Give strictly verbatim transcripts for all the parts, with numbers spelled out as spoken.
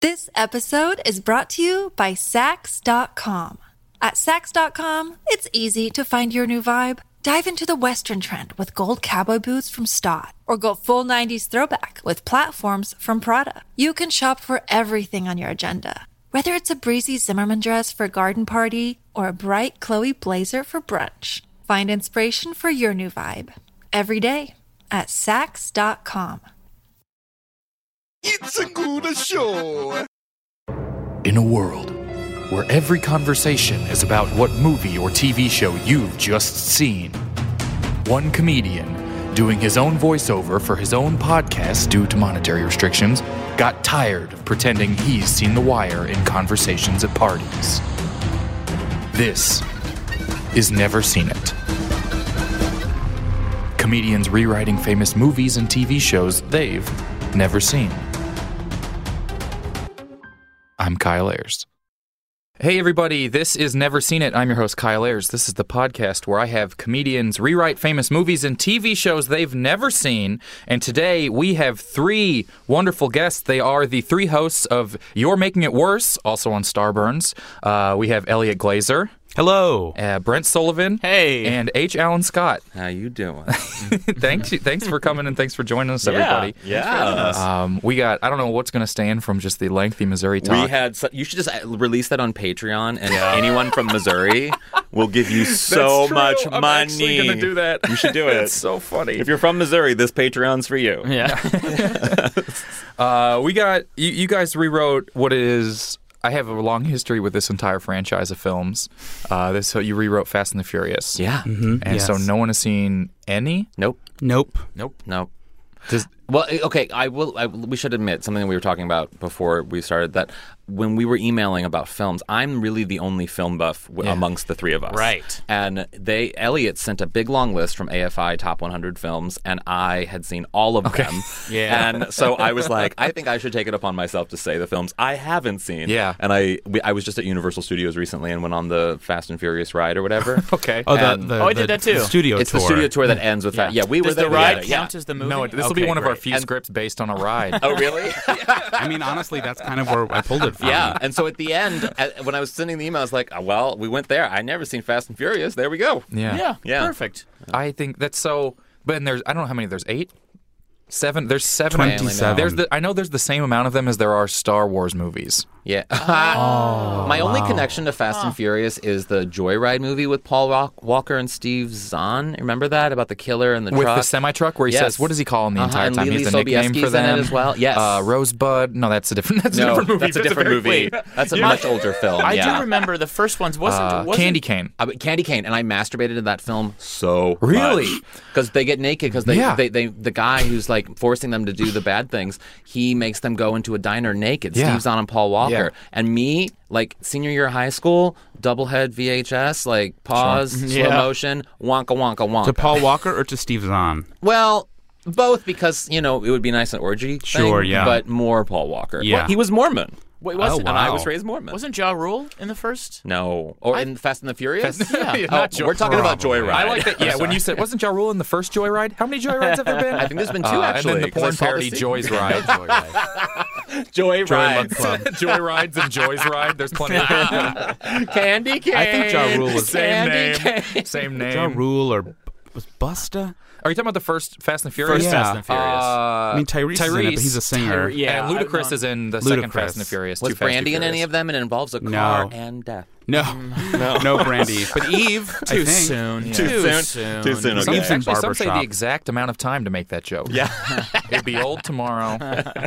This episode is brought to you by Sax dot com. At Sax dot com, it's easy to find your new vibe. Dive into the Western trend with gold cowboy boots from Stott, or go full nineties throwback with platforms from Prada. You can shop for everything on your agenda, whether it's a breezy Zimmermann dress for a garden party or a bright Chloe blazer for brunch. Find inspiration for your new vibe every day at Sax dot com. It's a good show. In a world where every conversation is about what movie or T V show you've just seen, one comedian doing his own voiceover for his own podcast due to monetary restrictions got tired of pretending he's seen The Wire in conversations at parties. This is Never Seen It. Comedians rewriting famous movies and T V shows they've never seen. I'm Kyle Ayers. Hey everybody, this is Never Seen It. I'm your host, Kyle Ayers. This is the podcast where I have comedians rewrite famous movies and T V shows they've never seen. And today we have three wonderful guests. They are the three hosts of You're Making It Worse, also on Starburns. Uh, we have Elliot Glazer. Hello. Uh, Brent Sullivan. Hey. And H. Alan Scott. How you doing? thanks, thanks for coming and thanks for joining us, everybody. Yeah. Um, we got, I don't know what's going to stand from just the lengthy Missouri talk. We had. So, you should just release that on Patreon, and anyone from Missouri will give you so That's true. much I'm money. actually going to do that. You should do it. It's so funny. If you're from Missouri, this Patreon's for you. Yeah. uh, we got, you, you guys rewrote what is... I have a long history with this entire franchise of films. Uh, this so you rewrote Fast and the Furious. Yeah. Mm-hmm. And yes. so no one has seen any? Nope. Nope. Nope. Nope. Does, Well, okay, I will. I, we should admit something we were talking about before we started, that when we were emailing about films, I'm really the only film buff w- Yeah. amongst the three of us. Right. And they, Elliot sent a big long list from A F I Top one hundred films, and I had seen all of them. Yeah. And so I was like, I think I should take it upon myself to say the films I haven't seen. Yeah. And I, we, I was just at Universal Studios recently and went on the Fast and Furious ride or whatever. okay. Oh, the, And- the, Oh, I the- did that too. the studio It's tour. the studio tour that ends with that. Yeah, we were Does there the ride together. Yeah. count as the movie? No, this will Okay, be one of our great. few scripts based on a ride. Oh, really? I mean, honestly, that's kind of where I pulled it from. Yeah, and so at the end, at, when I was sending the email, I was like, oh, well, we went there. I never seen Fast and Furious. There we go. Yeah. Yeah, Yeah. perfect. I think that's so... But and there's, I don't know how many, there's eight? Seven? There's seven. twenty-seven. There's the, I know there's the same amount of them as there are Star Wars movies. Yeah. My only connection to Fast and Furious is the Joyride movie with Paul Rock- Walker and Steve Zahn. Remember that? About the killer and the With truck? the semi-truck where he Yes. says, what does he call him the Uh-huh, entire and time? Lily He's the nickname Sobieski's for them. in it as well. Yes. Uh, Rosebud. No, that's a different, that's a no, different movie. that's a different very- movie. wait. That's a much older film. I yeah. do remember the first ones. Wasn't, Uh, wasn't Candy Cane. Uh, but Candy Cane, and I masturbated in that film so Really? because they get naked because they, Yeah. they, they the guy who's like forcing them to do the bad things, he makes them go into a diner naked. Yeah. Steve Zahn and Paul Walker, Yeah. and me like senior year of high school, double head V H S, like pause, slow Yeah. motion, wonka wonka wonka. To Paul Walker or to Steve Zahn? Well, both, because you know it would be nice an orgy. thing, Sure, yeah. but more Paul Walker. Yeah. Well, he was Mormon. Wait, wasn't, Oh, And I wow. was raised Mormon. wasn't Ja Rule in the first? No. Or in Fast and the Furious? Yeah, Oh, not Jo- we're talking about Probably. Joyride. I like that. Yeah, when you said, wasn't Ja Rule in the first Joyride? How many Joyrides have there been? I think there's been two, Uh, actually. And then the 'cause I porn saw the parody sequel. Joy's Ride. Joy Joy Love rides. Club. Joy rides and Joy's Ride. There's plenty of them. Candy cane. I think Ja Rule was Same Candy name. cane. Same Ja name. Rule or was Busta? Are you talking about the first Fast and the Furious? First Yeah. Fast and Furious. Uh, I mean, Tyrese, is in it, but he's a singer. Tyre- yeah. and Ludacris I- is in the second Ludacris. Fast and the Furious. Was Too Fast, Too Brandy in any Furious. of them? It involves a car No. and death. No, no, no, Brandy. But Eve, I Too think. soon. Too Too soon. soon. Too soon, Some, okay. Eve's in actually, some say the Barbershop. exact amount of time to make that joke. Yeah. It'd be old tomorrow.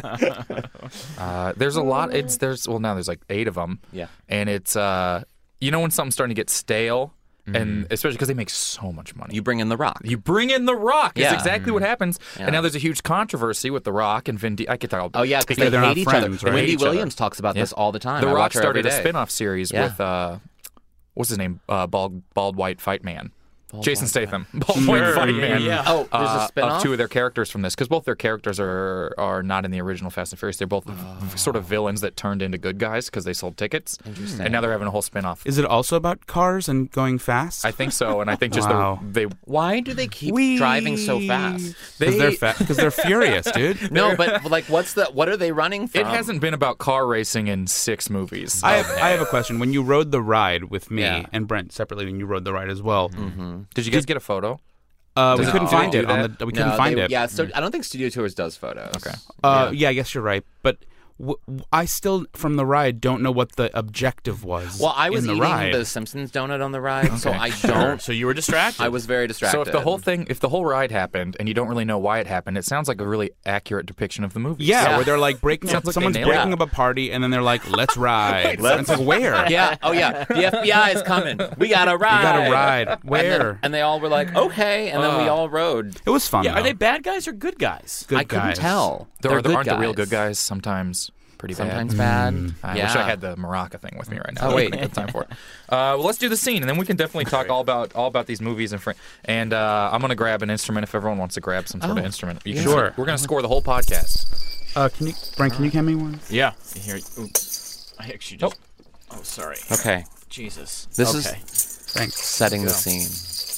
uh, there's a lot. It's there's well now there's like eight of them. Yeah. And it's uh you know when something's starting to get stale, and especially because they make so much money. You bring in The Rock. You bring in The Rock. It's Yeah. exactly what happens. Yeah. And now there's a huge controversy with The Rock and Vin Diesel. I could talk Oh, yeah, because Yeah, they they're hate not each friends, other. right? Wendy Hate each other. Williams talks about Yeah. this all the time. The I Rock watch her every started a day. spin-off series Yeah. with uh what's his name? Uh, bald bald white fight man. Jason Statham, ballpoint fight man. Yeah. Oh, there's uh, a spinoff? of two of their characters from this, because both their characters are are not in the original Fast and Furious. They're both oh. sort of villains that turned into good guys because they sold tickets. Interesting. And now they're having a whole spinoff. Is it also about cars and going fast? I think so, and I think just wow. the, they. Why do they keep Wee. driving so fast? Because They, they're, fa- 'cause they're furious, dude. No, but like, what's the? What are they running from? it hasn't been about car racing in six movies. I have, I have a question. When you rode the ride with me Yeah. and Brent separately, when you rode the ride as well, Mm-hmm. Did you guys get a photo? uh, we Does it- couldn't do find they it do on that? the. We No, couldn't find they- it. Yeah, so I don't think Studio Tours does photos. Okay. Uh, Yeah. yeah, I guess you're right. But w- w- I still, from the ride, don't know what the objective was. Well, I was in the eating ride. the Simpsons donut on the ride, so I don't. So you were distracted. I was very distracted. So if the whole thing, if the whole ride happened and you don't really know why it happened, it sounds like a really accurate depiction of the movie. Yeah, Yeah. where they're like breaking up. Sounds like Someone's they nailed breaking it. up a party, and then they're like, "Let's ride." And it's like, where? Yeah. Oh yeah. The F B I is coming. We gotta ride. We gotta ride. And, then- Where? and they all were like, okay, and then we Uh. all rode. It was fun. Yeah, though. are they bad guys or good guys? Good I couldn't guys. tell. There They're are, there good aren't the real guys. good guys. Sometimes pretty Sometimes bad. bad. I yeah. wish I had the Maraca thing with me right now. Oh, wait. I don't have time for it. Uh, well, let's do the scene, and then we can definitely talk all about all about these movies and fr- and uh, I'm gonna grab an instrument if everyone wants to grab some sort Oh, of instrument. You can sure. We're gonna score the whole podcast. Uh, can you, Brent? Can you hand me one? Yeah. Here. Oops. I actually just. Oh, sorry. Okay. Jesus. This okay. is Thanks. setting the scene.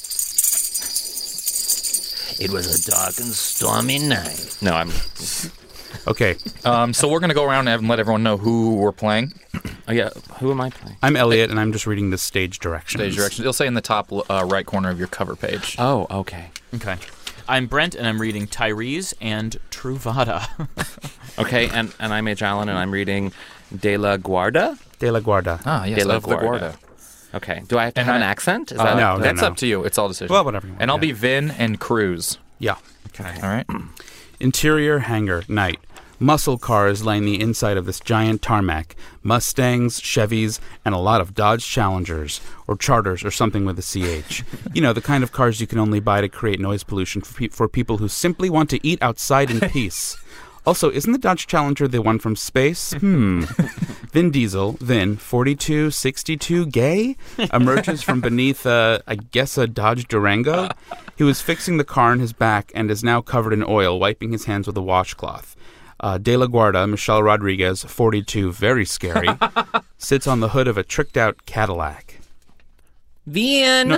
It was a dark and stormy night. No, I'm. Okay, Um, so we're gonna go around and let everyone know who we're playing. Oh yeah. Who am I playing? I'm Elliot, and I'm just reading the stage directions. Stage directions. It'll say in the top uh, right corner of your cover page. Oh, okay. Okay. I'm Brent, and I'm reading Tyrese and Truvada. Okay, and, and I'm H. Allen, and I'm reading De La Guarda. De la Guarda. Ah, yes, De la of the Guarda. Guarda. Okay. Do I have to And have I- an accent? Is Uh, that no, no, That's no. up to you. It's all decision. Well, whatever you want, And I'll yeah. be Vin and Cruz. Yeah. Okay. All right. Interior hangar, night. Muscle cars line the inside of this giant tarmac. Mustangs, Chevys, and a lot of Dodge Challengers, or Charters, or something with a C H. You know, the kind of cars you can only buy to create noise pollution for, pe- for people who simply want to eat outside in peace. Also, isn't the Dodge Challenger the one from space? Hmm. Vin Diesel, Vin, forty-two sixty-two gay, emerges from beneath, uh, I guess, a Dodge Durango. He was fixing the car on his back and is now covered in oil, wiping his hands with a washcloth. Uh, De La Guarda, Michelle Rodriguez, forty-two, very scary, sits on the hood of a tricked-out Cadillac. Vin.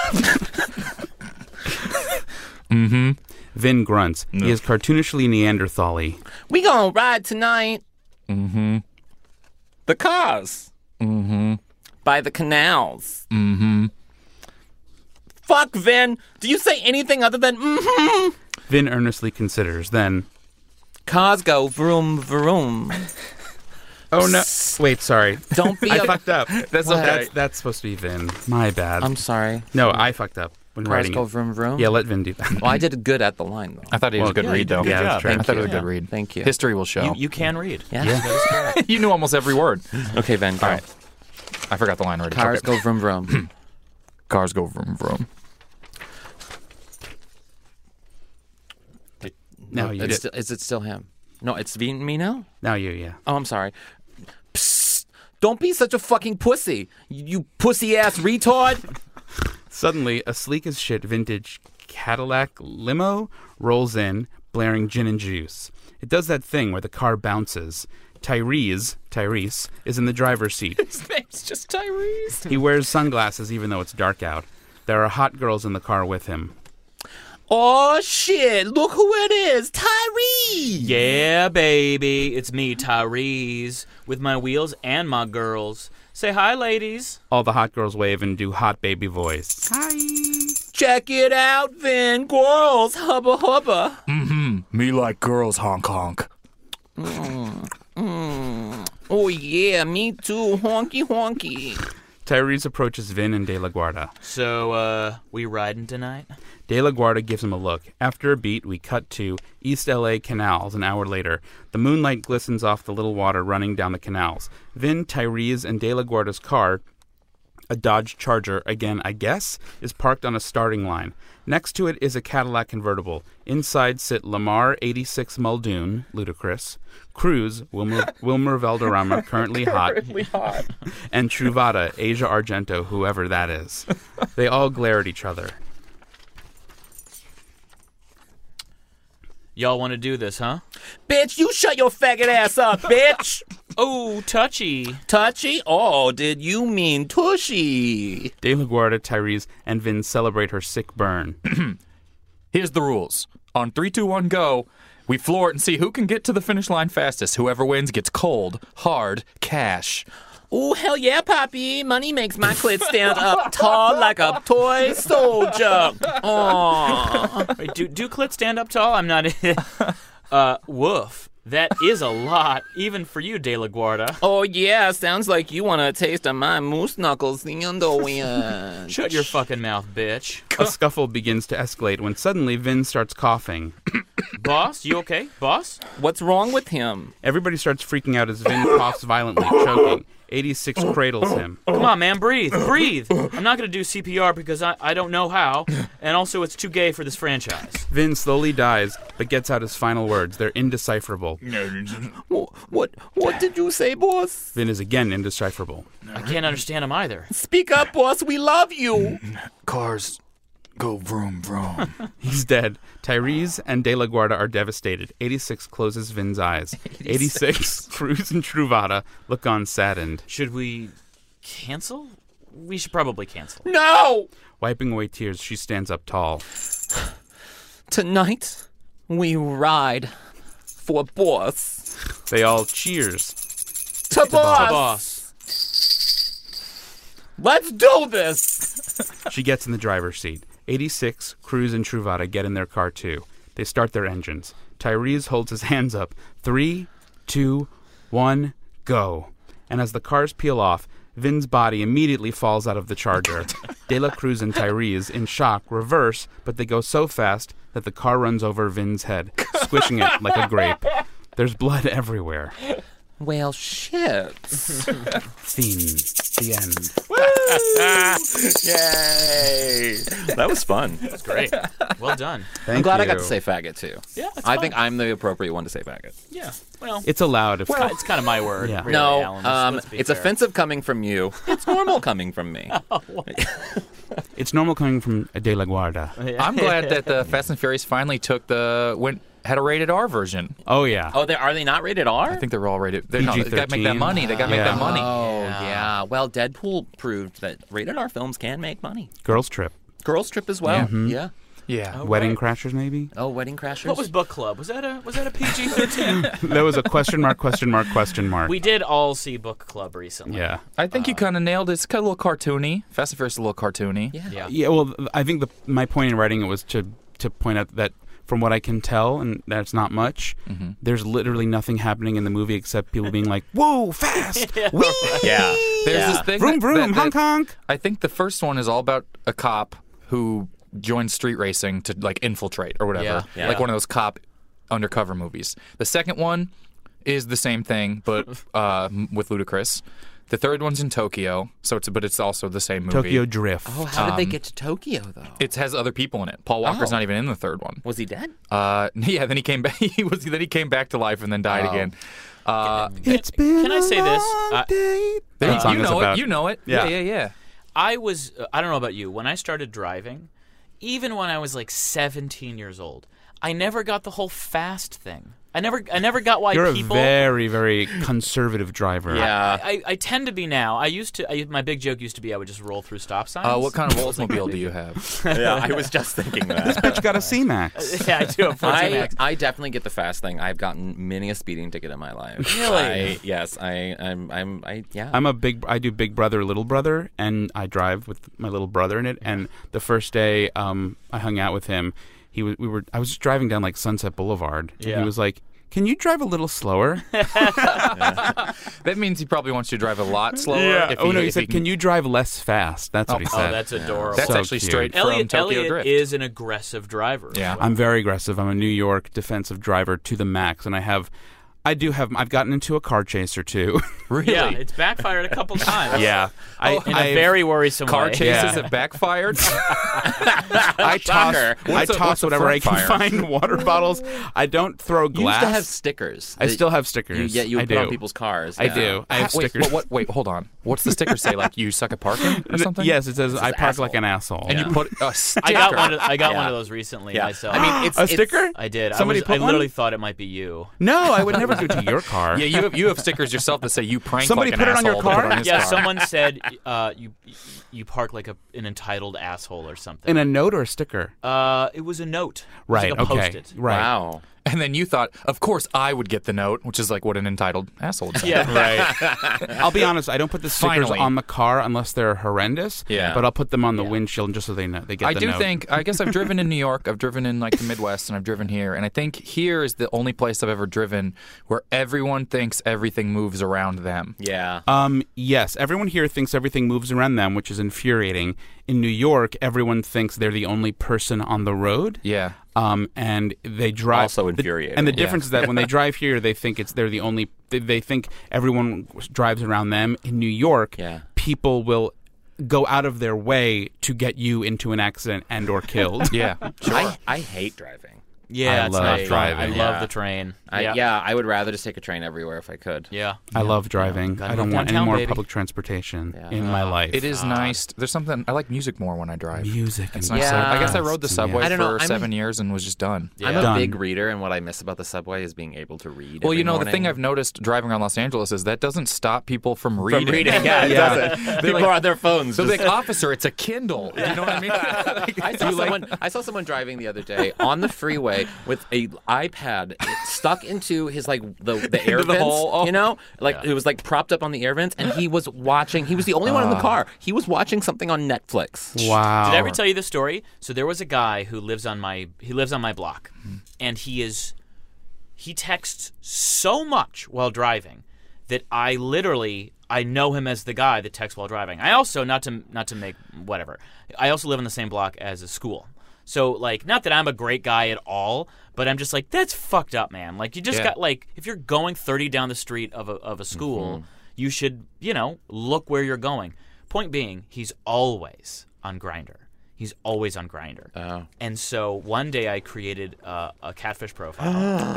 Mm-hmm. Vin grunts. No. He is cartoonishly Neanderthal-y. We gonna ride tonight. Mm-hmm. The cars. Mm-hmm. By the canals. Mm-hmm. Fuck, Vin. Do you say anything other than mm-hmm? Vin earnestly considers, then... Cars go vroom, vroom. Oh, no. Wait, sorry. Don't be I a... fucked up. That's What? okay. That's, that's supposed to be Vin. My bad. I'm sorry. no, I fucked up when Cars writing go it. vroom, vroom? Yeah, let Vin do that. Well, I did good at the line, though. I thought he was Well, a good yeah, read, you did a though. good Yeah, that's job. true. I thought it was a Yeah. good read. Thank you. History will show. You, you can read. Yeah. Yeah. You knew almost every word. Okay, Vin, go. All right. I forgot the line already. Cars Okay. go vroom, vroom. Cars go vroom vroom. Now you It's did. still, is it still him? No, it's Vin, me now? Now you, yeah. Oh, I'm sorry. Psst. Don't be such a fucking pussy. You pussy-ass retard. Suddenly, a sleek as shit vintage Cadillac limo rolls in, blaring gin and juice. It does that thing where the car bounces. Tyrese, Tyrese, is in the driver's seat. His name's just Tyrese. He wears sunglasses even though it's dark out. There are hot girls in the car with him. Oh, shit. Look who it is. Tyrese. Yeah, baby. It's me, Tyrese, with my wheels and my girls. Say hi, ladies. All the hot girls wave and do hot baby voice. Hi. Check it out, Vin. Girls. Hubba hubba. Mm-hmm. Me like girls, honk honk. Mm, mm. Oh, yeah. Me too. Honky honky. Tyrese approaches Vin and De La Guarda. So, uh, we riding tonight? De La Guarda gives him a look. After a beat, we cut to East L A canals an hour later. The moonlight glistens off the little water running down the canals. Vin, Tyrese, and De La Guarda's car, a Dodge Charger, again, I guess, is parked on a starting line. Next to it is a Cadillac convertible. Inside sit Lamar eighty-six Muldoon, ludicrous, Cruz, Wilmer, Wilmer Valderrama, currently hot, hot. and Truvada, Asia Argento, whoever that is. They all glare at each other. Y'all want to do this, huh? Bitch, you shut your faggot ass up, bitch! Oh, touchy. Touchy? Oh, did you mean tushy? De La Guardia, Tyrese, and Vin celebrate her sick burn. Here's the rules. On three, two, one, go. We floor it and see who can get to the finish line fastest. Whoever wins gets cold, hard cash. Oh, hell yeah, Poppy. Money makes my clit stand up tall like a toy soldier. Aww. Wait, do, do clit stand up tall? I'm not... uh, woof. That is a lot, even for you, De La Guardia. Oh, yeah. Sounds like you want a taste of my moose knuckles the underwind. Shut your fucking mouth, bitch. A scuffle begins to escalate when suddenly Vin starts coughing. Boss, you okay? Boss? What's wrong with him? Everybody starts freaking out as Vin coughs violently, choking. eighty-six cradles him. Come on, man, breathe, breathe. I'm not going to do C P R because I, I don't know how, and also it's too gay for this franchise. Vin slowly dies, but gets out his final words. They're indecipherable. What, what, what did you say, boss? Vin is again indecipherable. I can't understand him either. Speak up, boss. We love you. Cars go vroom vroom. He's dead. Tyrese and De La Guardia are devastated. eighty-six closes Vin's eyes. eighty-six, Cruz and Truvada look on saddened. Should we cancel? We should probably cancel. No! Wiping away tears, she stands up tall. Tonight, we ride for boss. They all cheers. To boss. Boss. Let's do this. She gets in the driver's seat. eighty-six, Cruz and Truvada get in their car too. They start their engines. Tyrese holds his hands up. Three, two, one, go. And as the cars peel off, Vin's body immediately falls out of the Charger. De La Cruz and Tyrese, in shock, reverse, but they go so fast that the car runs over Vin's head, squishing it like a grape. There's blood everywhere. Well, shit. Theme. The end. Yay! That was fun. That's great. Well done. Thank I'm glad you. I got to say faggot, too. Yeah, that's I fine. think I'm the appropriate one to say faggot. Yeah, well, It's allowed. If it's kind of my word. Yeah. Really, no, Alan, let's- um, let's be it's fair. offensive coming from you. It's normal coming from me. It's normal coming from De La Guardia. I'm glad that the Fast and Furious finally took the went had a rated R version. Oh, yeah. Oh, they, are they not rated R? I think they're all rated. They're not, they got to make that P G thirteen. money. They got to Yeah. make that money. Oh, yeah. Well, Deadpool proved that rated R films can make money. Girls Trip. Girls Trip as well. Yeah. Yeah. Wedding Crashers, maybe? Oh, Wedding Crashers. What was Book Club? Was that a was that a P G thirteen? That was a question mark, question mark, question mark. We did all see Book Club recently. Yeah. I think you kind of nailed it. It's kind of a little cartoony. Fast and Furious is a little cartoony. Yeah. Yeah. Yeah, well, I think the my point in writing it was to, to point out that from what I can tell, and that's not much, Mm-hmm. there's literally nothing happening in the movie except people being like, whoa, fast! Whee! Yeah. There's Yeah. this thing. Vroom, that- vroom, that- that- honk, honk! I think the first one is all about a cop who joins street racing to like infiltrate or whatever, Yeah, yeah. like one of those cop undercover movies. The second one is the same thing, but uh, m- with Ludacris. The third one's in Tokyo, so it's but it's also the same movie. Tokyo Drift. Oh, how did they Um, get to Tokyo, though? It has other people in it. Paul Walker's Oh. not even in the third one. Was he dead? Uh, yeah, then he came back. He was then he came back to life and then died Oh. again. Uh, It's been Can I say a this? long I- day. there- That song you is know about- it. You know it. Yeah. Yeah, yeah, yeah. I was, uh, I don't know about you, when I started driving, even when I was like seventeen years old, I never got the whole fast thing. I never, I never got why You're people. a very, very conservative driver. Yeah. I, I tend to be now. I used to. I, my big joke used to be I would just roll through stop signs. Uh, what kind of Oldsmobile do you have? yeah, I was just thinking that. But you got a C-Max. Yeah, I do. Have fourteen I, X. I definitely get the fast thing. I've gotten many a speeding ticket in my life. Really? I, yes, I, I'm, I'm, I, yeah. I'm a big. I do Big Brother, Little Brother, and I drive with my little brother in it. And the first day um, I hung out with him, he was. We were. I was just driving down like Sunset Boulevard, and Yeah. he was like, "Can you drive a little slower?" That means he probably wants you to drive a lot slower. If oh no, he if said, "Can you drive less fast?" That's what he Oh, said. that's adorable. That's So actually cute. straight from Elliot, Tokyo Elliot Drift. is an aggressive driver. Yeah. I'm very aggressive. I'm a New York defensive driver to the max, and I have I do have. I've gotten into a car chase or two. Really? Yeah, it's backfired a couple times. yeah, I, in a I've- very worrisome Car way. chases Yeah. have backfired. I toss. I What's a- toss what's a whatever I front can fire? find. Water bottles. I don't throw You glass. used to have stickers. I that still have stickers. You, yeah, you I would do. put on people's cars. I yeah. do. I have wait, stickers. what, what, wait, hold on. What's the sticker say? Like you suck at parking or something? Yes, it says I park asshole. like an asshole. And Yeah. you put a sticker. I got one. Of, I got Yeah. one of those recently Yeah. myself. I mean, it's a it's- sticker? I did. Somebody I, was, put I literally one? thought it might be you. No, I would never do it to your car. Yeah, you have, you have stickers yourself that say you prank Somebody like put an it on your asshole to put car? on his Yeah, car. someone said uh, you you park like a, an entitled asshole or something. In a note or a sticker. uh, it was a note. It was Right. like a okay. Post-it. Right. Wow. And then you thought, of course, I would get the note, which is like what an entitled asshole would say. Yeah. Right. I'll be honest. I don't put the stickers Finally. on the car unless they're horrendous. Yeah. But I'll put them on the windshield just so they know they get I the do note. think, I guess I've driven in New York, I've driven in like the Midwest, and I've driven here. And I think here is the only place I've ever driven where everyone thinks everything moves around them. Yeah. Um. Yes. Everyone here thinks everything moves around them, which is infuriating. In New York, everyone thinks they're the only person on the road. Yeah. Um, and they drive. Also the- infuriating. and the Yeah. difference is that when they drive here, they think it's they're the only. They, they think everyone drives around them. In New York, Yeah. people will go out of their way to get you into an accident and or killed. Yeah. Sure. I, I hate driving. Yeah, I it's love not fun. driving. I Yeah. love the train. I, yeah. yeah. I would rather just take a train everywhere if I could. Yeah. I love driving. Gotta I don't move want any downtown, more baby. public transportation Yeah. in my life. It is nice. There's something, I like music more when I drive. music. It's and nice. Yeah. I guess I rode the subway I don't know, for I'm- seven years and was just done. Yeah. I'm a Done. big reader, and what I miss about the subway is being able to read. Well, every you know, the morning. thing I've noticed driving around Los Angeles is that doesn't stop people from reading. From reading, yeah, it Yeah. doesn't. People are on their phones. So just- they're like, officer, it's a Kindle. You know what I mean? Like, I saw you like- someone. I saw someone driving the other day on the freeway with a iPad stuck into his like the the air Into the vents. hole. Oh. You know, like it was like propped up on the air vents, and he was watching. He was the only one in the car. He was watching something on Netflix. Wow. Did I ever tell you the story? So there was a guy who lives on my he lives on my block, and he is he texts so much while driving that I literally I know him as the guy that texts while driving. I also not to not to make whatever. I also live on the same block as a school. So like not that I'm a great guy at all, but I'm just like that's fucked up, man. Like you just Yeah. got like if you're going thirty down the street of a of a school, you should, you know, look where you're going. Point being, he's always on Grindr. He's always on Grindr. Oh. And so one day I created uh, a catfish profile.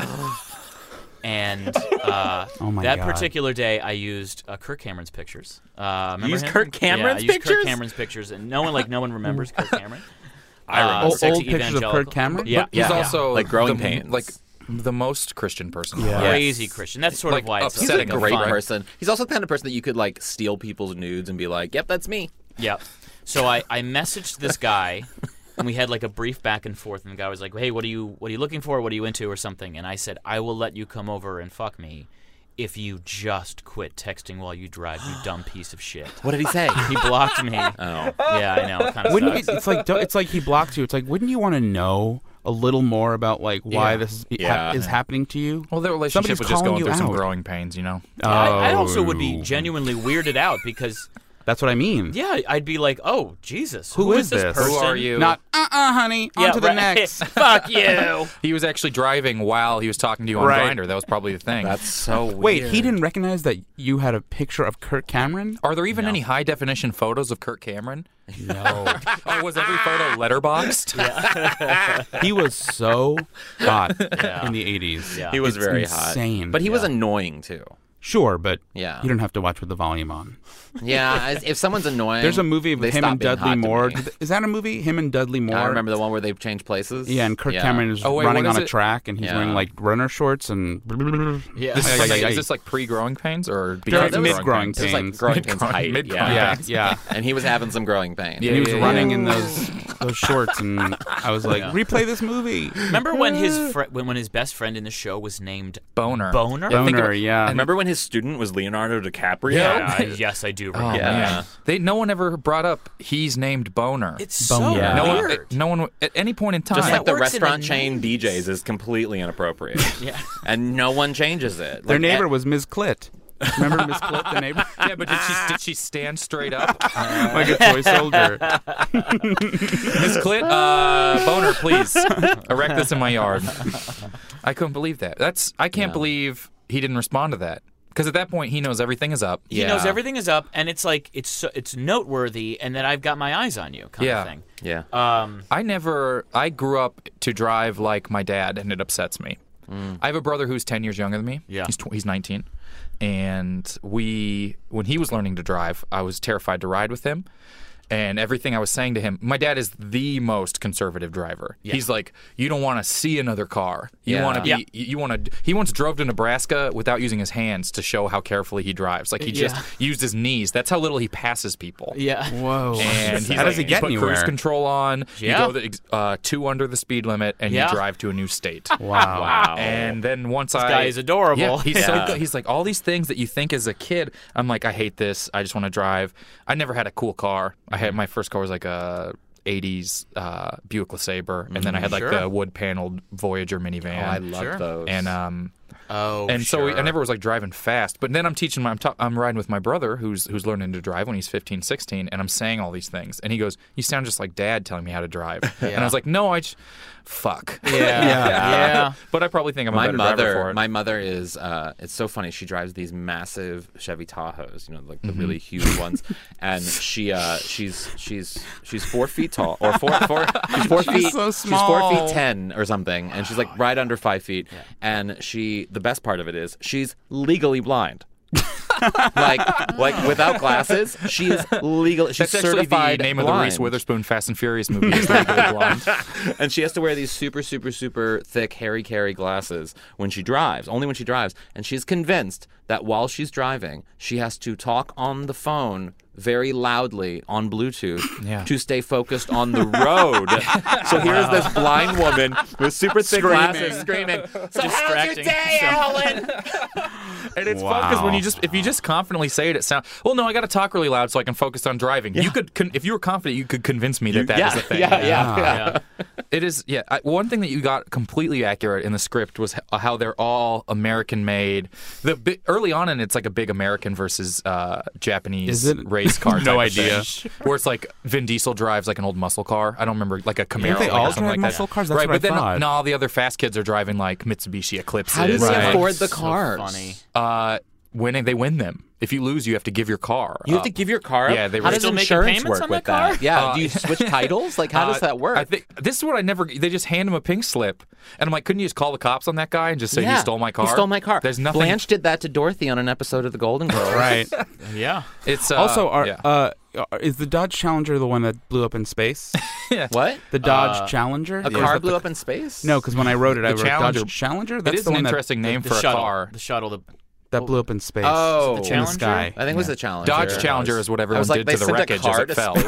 And uh, Oh my that God. particular day, I used uh, Kirk Cameron's pictures. Uh, remember used him? Kirk Cameron's yeah, I used pictures? Kirk Cameron's pictures, and no one like no one remembers Kirk Cameron. I remember. Uh, Old- sexy old pictures of evangelical. Kirk Cameron? Yeah, He's yeah. also Like growing the, pains. like the most Christian person. Yeah. alive. Crazy Christian. That's sort Like, of why it's He's so a upsetting, great fun. person. He's also the kind of person that you could like steal people's nudes and be like, "Yep, that's me." Yeah. So I, I messaged this guy, and we had like a brief back and forth. And the guy was like, "Hey, what are you what are you looking for? What are you into, or something?" And I said, "I will let you come over and fuck me if you just quit texting while you drive, you dumb piece of shit." What did he say? He blocked me. Oh. Yeah, I know. It kind of Wouldn't you, sucks. it's like don't- it's like he blocks you. It's like wouldn't you want to know a little more about like why Yeah. this is, Yeah. ha- is happening to you? Well, their relationship Somebody's was just calling going you through some out. growing pains, you know? I, I also would be Oh. genuinely weirded out because, That's what I mean. yeah, I'd be like, "Oh, Jesus, Who who is is this this? person?" Who are you? Not uh uh honey. On Yeah, to the right. next. Fuck you. He was actually driving while he was talking to you on Right. Grindr. That was probably the thing. That's so weird. Wait, he didn't recognize that you had a picture of Kirk Cameron? Are there even any high definition photos of Kirk Cameron? No. Oh, was every photo letterboxed? He was so hot Yeah. in the eighties. Yeah. He was It's very insane. hot. But he was annoying too. Sure, but Yeah. you don't have to watch with the volume on. Yeah, as- if someone's annoying, There's a movie of they him stop and being Dudley hot to Moore. me. Is that a movie? Him and Dudley Moore? I remember the one where they've changed places. Yeah, and Kirk Yeah. Cameron is Oh, wait, running what on is a it? track, and he's Yeah. wearing like runner shorts and. Yeah. This is, Yeah, like, yeah, yeah. is this like pre-growing pains or They're because of mid-growing It was like pains. growing pains Mid-growing- height. mid-growing Yeah. Yeah, yeah. And he was having some growing pain. Yeah. And he was yeah, running yeah. in those those shorts, and I was like, replay this movie. Remember when his fr- when when his best friend in the show was named Boner. Boner? Yeah, think Boner, about- yeah. Remember when his student was Leonardo DiCaprio? Yeah, I- yes, I do Oh, remember. Yeah. man. They, no one ever brought up he's named Boner. It's so Boner. Yeah. no one, weird. no one, at any point in time. Just like That the works in restaurant the chain nineties. D Js is completely inappropriate. Yeah. And no one changes it. Their Like, neighbor eh, was Miz Clit. Remember Miz Clit, the neighbor? yeah, but did she did she stand straight up? Like a toy soldier. Miss Clit, uh, Boner, please erect this in my yard. I couldn't believe that. That's I can't Yeah. believe he didn't respond to that. Because at that point, he knows everything is up. He Yeah. knows everything is up, and it's like it's so, it's noteworthy, and that I've got my eyes on you, kind Yeah. of thing. Yeah. Um, I never, I grew up to drive like my dad, and it upsets me. I have a brother who's ten years younger than me. Yeah. He's, tw- he's nineteen. And we, when he was learning to drive, I was terrified to ride with him. And everything I was saying to him, my dad is the most conservative driver. Yeah. He's like, you don't want to see another car. You Yeah. want to be, Yeah. you, you want to. He once drove to Nebraska without using his hands to show how carefully he drives. Like he just Yeah. used his knees. That's how little he passes people. yeah. Whoa. And he's How like, does he get you put anywhere? cruise control on. Yeah. You go the, uh, two under the speed limit, and Yeah. you drive to a new state. Wow. Wow. And then once I, guy is adorable. Yeah, he's so Yeah. good. He's like all these things that you think as a kid. I'm like, I hate this. I just want to drive. I never had a cool car. I had my first car was like a eighties uh, Buick LeSabre, and then I had like Sure. the wood paneled Voyager minivan. Oh, I love Sure. those. and um, Oh, and so sure. I never was like driving fast. But then I'm teaching my, I'm, ta- I'm riding with my brother who's who's learning to drive when he's fifteen, sixteen, and I'm saying all these things. And he goes, "You sound just like Dad telling me how to drive." And I was like, "No, I just, fuck." Yeah. yeah. But I probably think I'm a my better driver for mother, it. my mother is. Uh, it's so funny. She drives these massive Chevy Tahoes, you know, like the Mm-hmm. really huge ones. And she, uh, she's, she's, she's four feet tall, or four, four. She's four feet. so She's four small. feet ten or something, and she's like right under five feet. And she, the best part of it is, she's legally blind. like, like without glasses, she is legal. She's That's actually certified the name of blind. the Reese Witherspoon Fast and Furious movie. Is Legally Blonde. And she has to wear these super, super, super thick Harry Carey glasses when she drives, only when she drives. And she's convinced that while she's driving, she has to talk on the phone very loudly on Bluetooth Yeah. to stay focused on the road. So here's this blind woman with super thick glasses screaming, "So how's your Distracting. day, Ellen?" And it's fun because when Wow. you just if you just confidently say it, it sounds. Well, no, I got to talk really loud so I can focus on driving. You could, con- if you were confident, you could convince me that that yeah, is a thing. yeah, yeah, yeah. It is. Yeah. I, one thing that you got completely accurate in the script was h- how they're all American made. The bi- early on, and it's like a big American versus uh, Japanese Is it? race car. No type of idea. thing, where it's like Vin Diesel drives like an old muscle car. I don't remember like a Camaro. they like, all or something drive like muscle that. cars? That's right, what I but then thought. no, all the other fast kids are driving like Mitsubishi Eclipses. How does he Right. afford the So cars? funny. Uh, winning, they win them. If you lose, you have to give your car. You have up. to give your car up? Yeah, they How were does still making insurance payments work on with that car? that? Yeah, Uh, do you switch titles? Like, how does Uh, that work? I think this is what I never. They just hand him a pink slip, and I'm like, couldn't you just call the cops on that guy and just say yeah, you stole my car? You stole my car. There's nothing. Blanche did that to Dorothy on an episode of The Golden Girls. Right. Yeah. It's uh, Also, are, yeah. uh, are- is the Dodge Challenger the one that blew up in space? What? The Dodge Challenger? A Or is car that blew the- up in space? No, because when I wrote it, I The wrote Challenger- Dodge Challenger. it That's is the an one that, interesting name the for a shuttle. car. The shuttle. The that blew up in space. Oh. The in the Challenger? sky. I think it was the Challenger. Dodge Challenger is what everyone was like, did to they the sent a wreckage car as it to fell.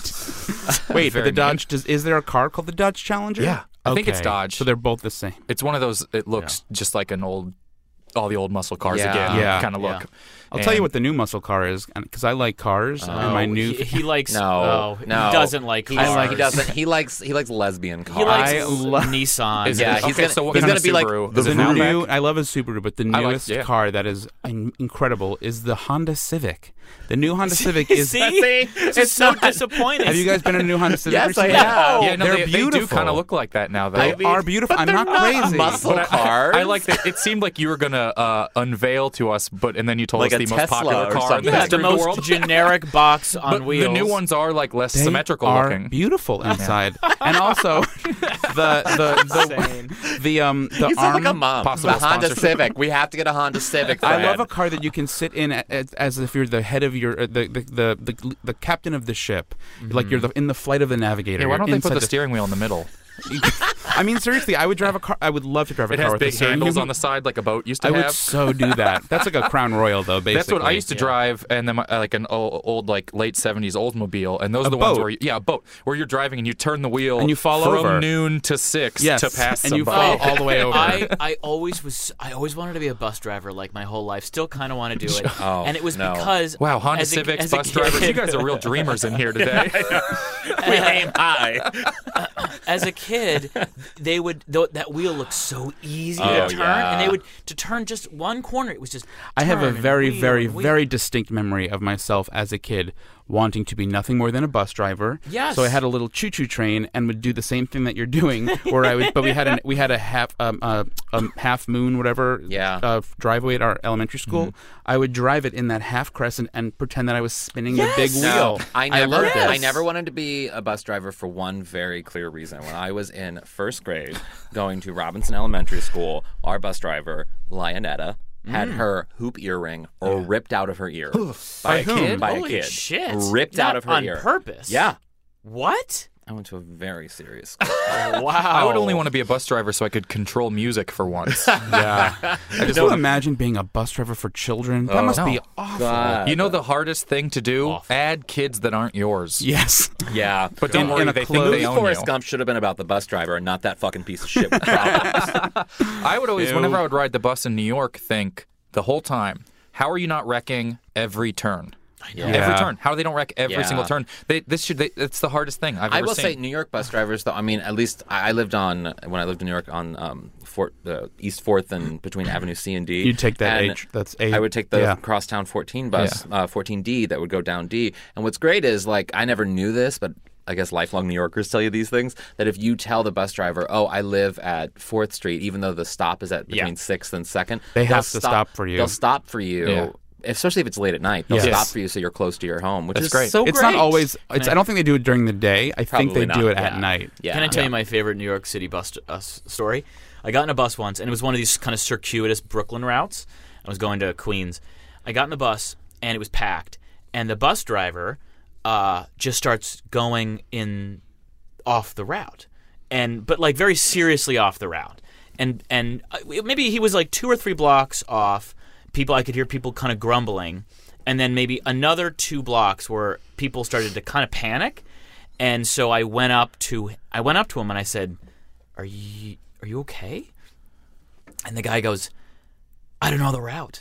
space. Wait, but Very the Dodge, does, is there a car called the Dodge Challenger? Yeah, I think it's Okay, Dodge. So they're both the same. It's one of those. It looks just like an old, all the old muscle cars Yeah. again. Yeah. kind of look. Yeah. I'll tell you And- what the new muscle car is, because I like cars, and my Oh, new... he, he likes No, oh, no. he doesn't like He, cars. like, he doesn't. He likes. He likes lesbian cars. He likes I lo- Nissan. Is it- Yeah, he's okay, gonna- so what he's kind gonna of be like Subaru? the Is it the an new, Outback? I love a Subaru, but the I like- newest yeah. car that is in- incredible is the Honda Civic. The new Honda Civic is... See? It's so disappointing. Have you guys been in a new Honda Civic Yes, I recently? have. Yeah, no, They're they, they do beautiful. kind of look like that now, though. They I mean, are beautiful. but I'm they're not crazy. muscle But I- cars. I, like that. It seemed like you were gonna uh, unveil to us, but and then you told Like us a the most Tesla popular or car in something. the Yeah, history the of the most world. generic box on But wheels. the new ones are like less They symmetrical are looking. beautiful inside, and also the the the, the um the You sound arm. like a mom. possible The Honda sponsorship. Civic. We have to get a Honda Civic. I Fred. love a car that you can sit in as, as if you're the head of your uh, the, the the the the captain of the ship, like you're the, in the flight of the navigator. Yeah, why You're don't they put inside the steering wheel in the middle? I mean, seriously, I would drive a car. I would love to drive a It car has with big a steering handles wheel. on the side like a boat used to I would have. so do that. That's like a Crown Royal, though. Basically, That's what I used to Yeah. drive, and then my, uh, like an old, old like late seventies Oldsmobile, and those A are the ones boat. where you, yeah, a boat where you're driving and you turn the wheel And you fall from over. noon to six Yes, to pass and you somebody. fall all the way over. I, I always was I always wanted to be a bus driver like my whole life. Still kind of want to do it. Oh, and it was no. because Wow, Honda as a- Civics, as a bus kid- drivers, you guys are real dreamers in here today. We aim high. As a kid, they would th- that wheel looked so easy Oh, to turn, yeah. and they would to turn just one corner. It was just. I have a turn and very, wheel very, and wheel. very distinct memory of myself as a kid wanting to be nothing more than a bus driver. Yes. So I had a little choo-choo train and would do the same thing that you're doing, where I would. But we had an we had a half um uh, um half moon whatever Yeah. uh, driveway at our elementary school. Mm-hmm. I would drive it in that half crescent and pretend that I was spinning Yes. the big wheel. No, I never, loved it. I never wanted to be a bus driver for one very clear reason. When I was in first grade, going to Robinson Elementary School, our bus driver, Lionetta, had her hoop earring or ripped out of her ear By a kid? By Holy a kid, shit. ripped Not out of her on ear purpose? Yeah, What? I went to a very serious school. Wow. I would only want to be a bus driver so I could control music for once. Yeah. I just don't imagine being a bus driver for children. That must no. be awful. God. You know the hardest thing to do? Awful. Add kids that aren't yours. Yes. Yeah, But don't In- worry, in a they clothes- think movie they own Forrest you. Gump should have been about the bus driver and not that fucking piece of shit with problems. I would always, Ew. whenever I would ride the bus in New York, think the whole time, how are you not wrecking every turn? Yeah. Every turn. How they don't wreck every Yeah. single turn? They, this should. They, it's the hardest thing I've I ever will seen. say, New York bus drivers, though. I mean, at least I I lived on when I lived in New York on um, Fort, uh, East Fourth and between Avenue C and D. You'd take that And H. That's A. I would take the yeah. Crosstown fourteen bus, uh, fourteen D, that would go down D. And what's great is, like, I never knew this, but I guess lifelong New Yorkers tell you these things, that if you tell the bus driver, oh, I live at fourth Street, even though the stop is at between Yeah. sixth and second, They they'll have to stop for you. They'll stop for you. Yeah. Especially if it's late at night, they'll Yes. stop for you so you're close to your home, which That's is great. so It's great. not always. It's. I don't think they do it during the day. I think Probably they do not, it at yeah. night. Yeah. Can I tell you my favorite New York City bus uh, s- story? I got in a bus once, and it was one of these kind of circuitous Brooklyn routes. I was going to Queens. I got in the bus, and it was packed. And the bus driver uh, just starts going in off the route, and but like very seriously off the route. And and uh, maybe he was like two or three blocks off. People, I could hear people kind of grumbling, and then maybe another two blocks where people started to kind of panic. And so I went up to I went up to him and I said, "Are you are you okay?" And the guy goes, "I don't know the route."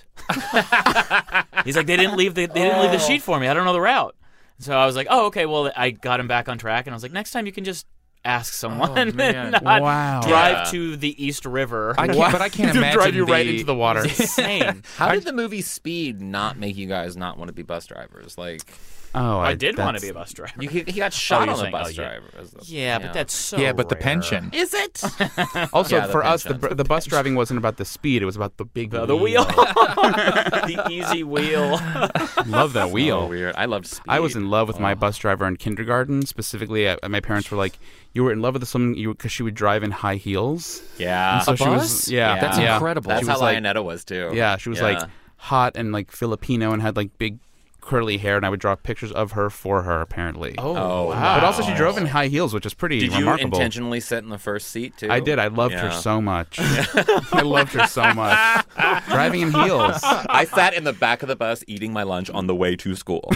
He's like, "They didn't leave the they didn't leave the sheet for me. I don't know the route." So I was like, "Oh, okay." Well, I got him back on track, and I was like, "Next time you can just ask someone and man. not Wow. drive Yeah. to the East River." I can't, but I can't To imagine drive you right the- into the water. Insane. How did the movie Speed not make you guys not want to be bus drivers? Like, Oh, I did want to that's- be a bus driver. you, he, he got shot you're on a saying- bus oh, yeah. driver. as a- Yeah, but that's so Yeah, but the rare. pension. Is it? Also, Yeah, the for us, the, pension. the bus driving wasn't about the speed; it was about the big The, the wheel. The easy wheel. Love that Oh, wheel. weird. I loved Speed. I was in love with my bus driver in kindergarten. Specifically, uh, my parents were like, "You were in love with this woman because she would drive in high heels." Yeah. So A she bus? was, yeah, That's yeah. incredible. That's She how was like, Lionetta was, too. yeah, she was Yeah. like hot and like Filipino and had like big curly hair, and I would draw pictures of her for her. Apparently, Oh, Oh, wow. but also she drove in high heels, which is pretty Did you remarkable. intentionally sit in the first seat, too? I did. I loved her Yeah. so much. I loved her so much. Driving in heels. I sat in the back of the bus eating my lunch on the way to school.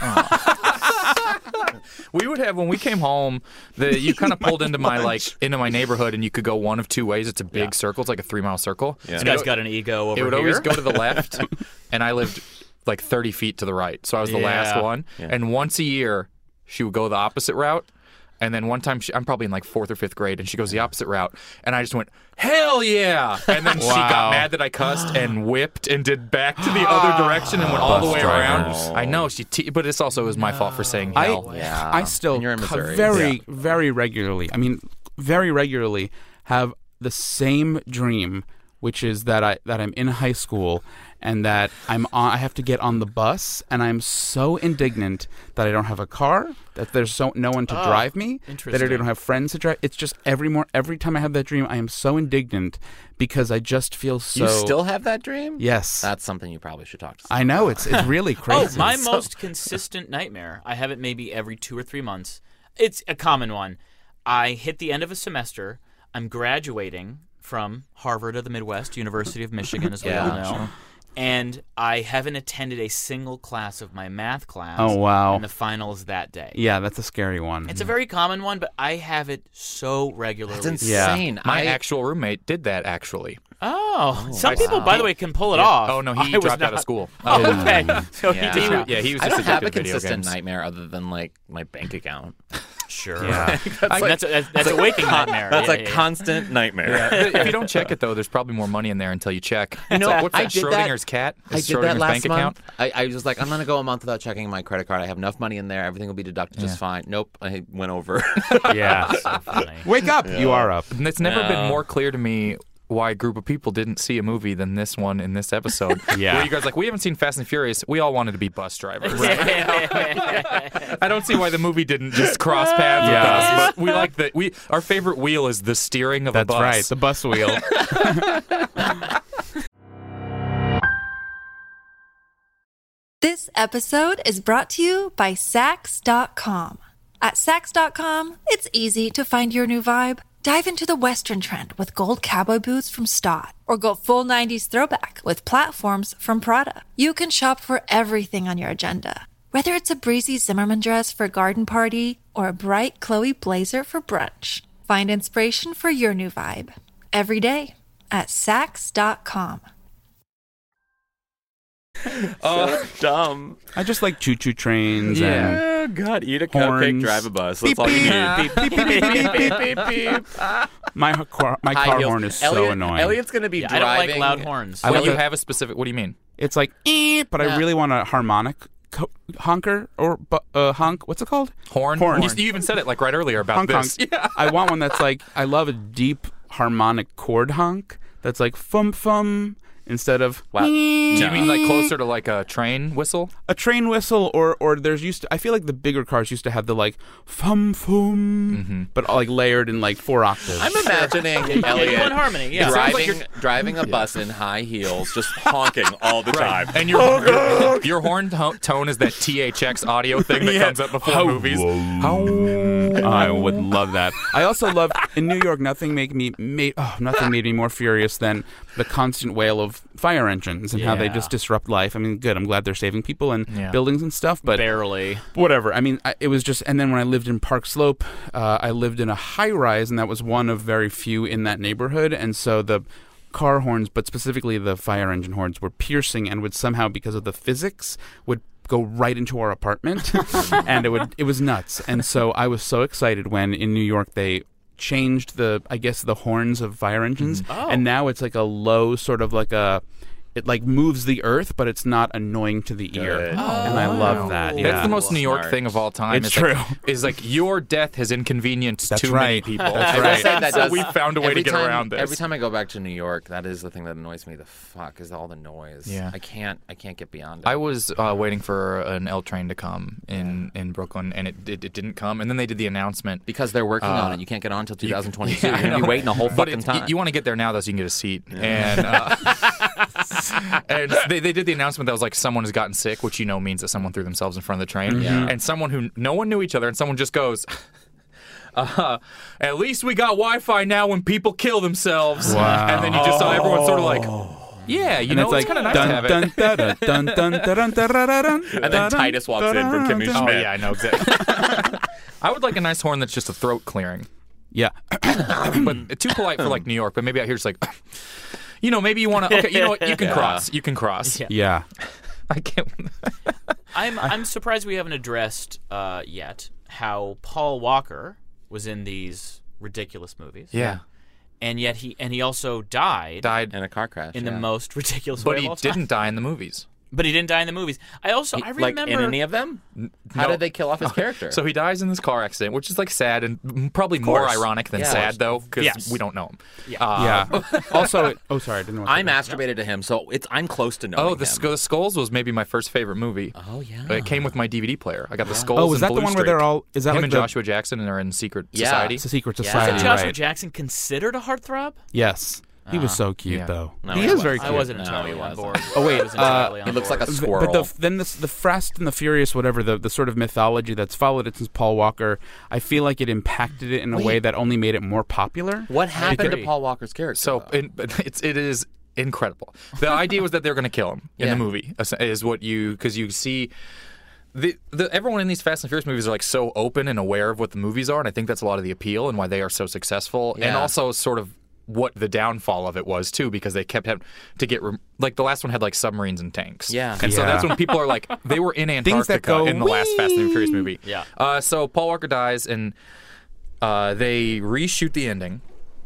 We would have when we came home. The you kind of pulled into my like into my neighborhood, and you could go one of two ways. It's a big Yeah. circle. It's like a three mile circle. Yeah. This And guy's it, got an ego over it would here. always go to the left, and I lived like thirty feet to the right, so I was the last Yeah. one. Yeah. And once a year, she would go the opposite route. And then one time, she, I'm probably in like fourth or fifth grade, and she goes the opposite route, and I just went, "Hell yeah!" And then she Wow. got mad that I cussed and whipped and did back to the other direction and went all the Bus way drivers. around. I know she, te- but it's also it was my fault for saying I, hell. Yeah. I still And you're in co- Missouri. very, Yeah. very regularly, I mean, very regularly have the same dream, which is that I that I'm in high school and that I'm on, I have to get on the bus, and I'm so indignant that I don't have a car, that there's so no one to Oh, drive me, that I interesting. don't have friends to drive. It's just every more every time I have that dream, I am so indignant because I just feel so. you still have that dream? Yes, That's something you probably should talk to I know it's it's really Oh, crazy. my So- most consistent nightmare. I have it maybe every two or three months. It's a common one. I hit the end of a semester. I'm graduating from Harvard of the Midwest, University of Michigan, as we Yeah, all know. And I haven't attended a single class of my math class. Oh, wow. And the finals that day. Yeah, that's a scary one. It's a very common one, but I have it so regularly. That's Yeah. insane. My I, actual roommate did that actually. Oh, some I people, see. by the way, can pull it Yeah. off. Oh no, he I was dropped out not- of school. Oh, okay. So Yeah. he He did. was- Yeah, he was I just don't have a addicted to video consistent games. nightmare other than like my bank account. Sure. Yeah. that's, that's, a, that's, that's a waking nightmare. That's yeah, a yeah, yeah. constant nightmare. If you don't check it though, there's probably more money in there until you check. You know, It's like, what's I that? did that- Schrodinger's cat? I Is did that Schrodinger's last bank month. account? I, I was just like, I'm gonna go a month without checking my credit card. I have enough money in there. Everything will be deducted just Yeah. fine. Nope, I went over. Yeah. So funny. Wake up. You are up. And it's never No. been more clear to me why a group of people didn't see a movie than this one in this episode. Yeah. Where you guys are like, we haven't seen Fast and Furious. We all wanted to be bus drivers. I don't see why the movie didn't just cross paths Yeah. with us. But we like that. We our favorite wheel is the steering of That's a bus. right. The bus wheel. This episode is brought to you by Sax dot com. At Sax dot com, it's easy to find your new vibe. Dive into the Western trend with gold cowboy boots from Stott, or go full nineties throwback with platforms from Prada. You can shop for everything on your agenda, whether it's a breezy Zimmermann dress for a garden party or a bright Chloe blazer for brunch. Find inspiration for your new vibe every day at Sax dot com. Oh, dumb. I just like choo-choo trains and Oh God, eat a Horns. cupcake, drive a bus. That's all you need. beep, beep, beep, beep, beep, beep, beep, beep. My car, my High car heels. horn is so Elliot- annoying. Elliot's gonna be Yeah, I don't driving. like loud horns. I Well, like you the- have a specific. What do you mean? It's like, eh, but I Yeah. really want a harmonic co- honker or bu- uh, honk. What's it called? Horn. Horn. You, you even said it like right earlier about Honk, this. honk. I want one that's like, I love a deep harmonic chord honk that's like fum fum instead of Wow. Do you mean like closer to like a train whistle? a train whistle, or or there's used to, I feel like the bigger cars used to have the like fum fum, but all, like layered in like four octaves. I'm imagining Yeah, you Elliot want harmony, yeah. driving driving a bus in high heels, just honking all the time. And your your, your horn to- tone is that T H X audio thing that comes up before movies. I would love that. I also love in New York. Nothing make me made oh, nothing made me more furious than the constant wail of fire engines and how they Yeah. just disrupt life. I mean, good. I'm glad they're saving people and Yeah. buildings and stuff, but Barely. whatever. I mean, I, it was just. And then when I lived in Park Slope, uh, I lived in a high rise, and that was one of very few in that neighborhood. And so the car horns, but specifically the fire engine horns, were piercing and would somehow, because of the physics, would go right into our apartment, and it would. It was nuts. And so I was so excited when in New York they changed the, I guess, the horns of fire engines, and now it's like a low, sort of like a. It like moves the earth, but it's not annoying to the ear, Good. and I love that. That's Yeah. the most New York Smart. thing of all time. It's Is true. Like, is like your death has inconvenienced That's too many right. people. That's I will right. say that So does- we found a way every to get time- around this. Every time I go back to New York, that is the thing that annoys me. The fuck is all the noise. Yeah. I can't. I can't get beyond it. I was uh, waiting for an L train to come in, in Brooklyn, and it, it it didn't come. And then they did the announcement. because they're working on Uh, it. You can't get on until two thousand twenty-two. Yeah, I You're gonna be know. waiting a whole But fucking it's- y- time. You want to get there now, though, so you can get a seat. And uh, and they, they did the announcement that was like someone has gotten sick, which you know means that someone threw themselves in front of the train. Yeah. And someone who no one knew each other, and someone just goes. Uh, at least we got Wi-Fi now when people kill themselves. Wow. And then you just saw everyone sort of like, yeah, you And know, it's like kind of nice dun, to have it. dun, dun, dun, dun, dun, dun, dun, dun, dun, And then Titus walks in from Kimmy Oh Schmidt. yeah, I know exactly. I would like a nice horn that's just a throat clearing, Yeah. but too polite for like New York. But maybe out here it's like, you know, maybe you want to. Okay, you know what? You can cross. You can cross. Yeah. Yeah. I can't. I'm I'm surprised we haven't addressed uh, yet how Paul Walker was in these ridiculous movies. Yeah. And yet he and he also died Died, In a car crash. in yeah. the most ridiculous but way he of all time. didn't die in the movies. But he didn't die in the movies. I also He- I like remember in any of them? How no. did they kill off his character? So he dies in this car accident, which is like sad and probably more course. ironic than Yeah. sad, though, because Yes. we don't know him. Yeah. Uh, Yeah. Also, it, oh, sorry, I didn't want to. I masturbated to him, so it's I'm close to knowing Oh, the, him. Sk- the Skulls was maybe my first favorite movie. Oh yeah. It came with my D V D player. I got the Skulls. Oh, was and that the Blue one where they're Streak. all? Is that him like and the, Joshua Jackson are in Secret Yeah. Society? It's a secret Yeah. society, Is Joshua right? Jackson considered a heartthrob? Yes. He was so cute, yeah. though. No, he he is wasn't. very I cute. wasn't No, entirely he on wasn't. board. Oh, wait, I was entirely uh, on He looks board. like a V- squirrel. But the, then this, the Fast and the Furious, whatever, the, the sort of mythology that's followed it since Paul Walker, I feel like it impacted it in a Wait. way that only made it more popular. what happened agree. to Paul Walker's character? So though? in, but it's it is incredible. The idea was that they were going to kill him in Yeah. the movie. is- Is what you because you see. The, the everyone in these Fast and Furious movies are like so open and aware of what the movies are, and I think that's a lot of the appeal and why they are so successful, and Yeah. also sort of what the downfall of it was too, because they kept having to get rem- like the last one had like submarines and tanks. Yeah. and so Yeah. that's when people are like, they were in that Antarctica go in the last Fast and the Furious movie. Yeah. Uh, so Paul Walker dies, and uh, they reshoot the ending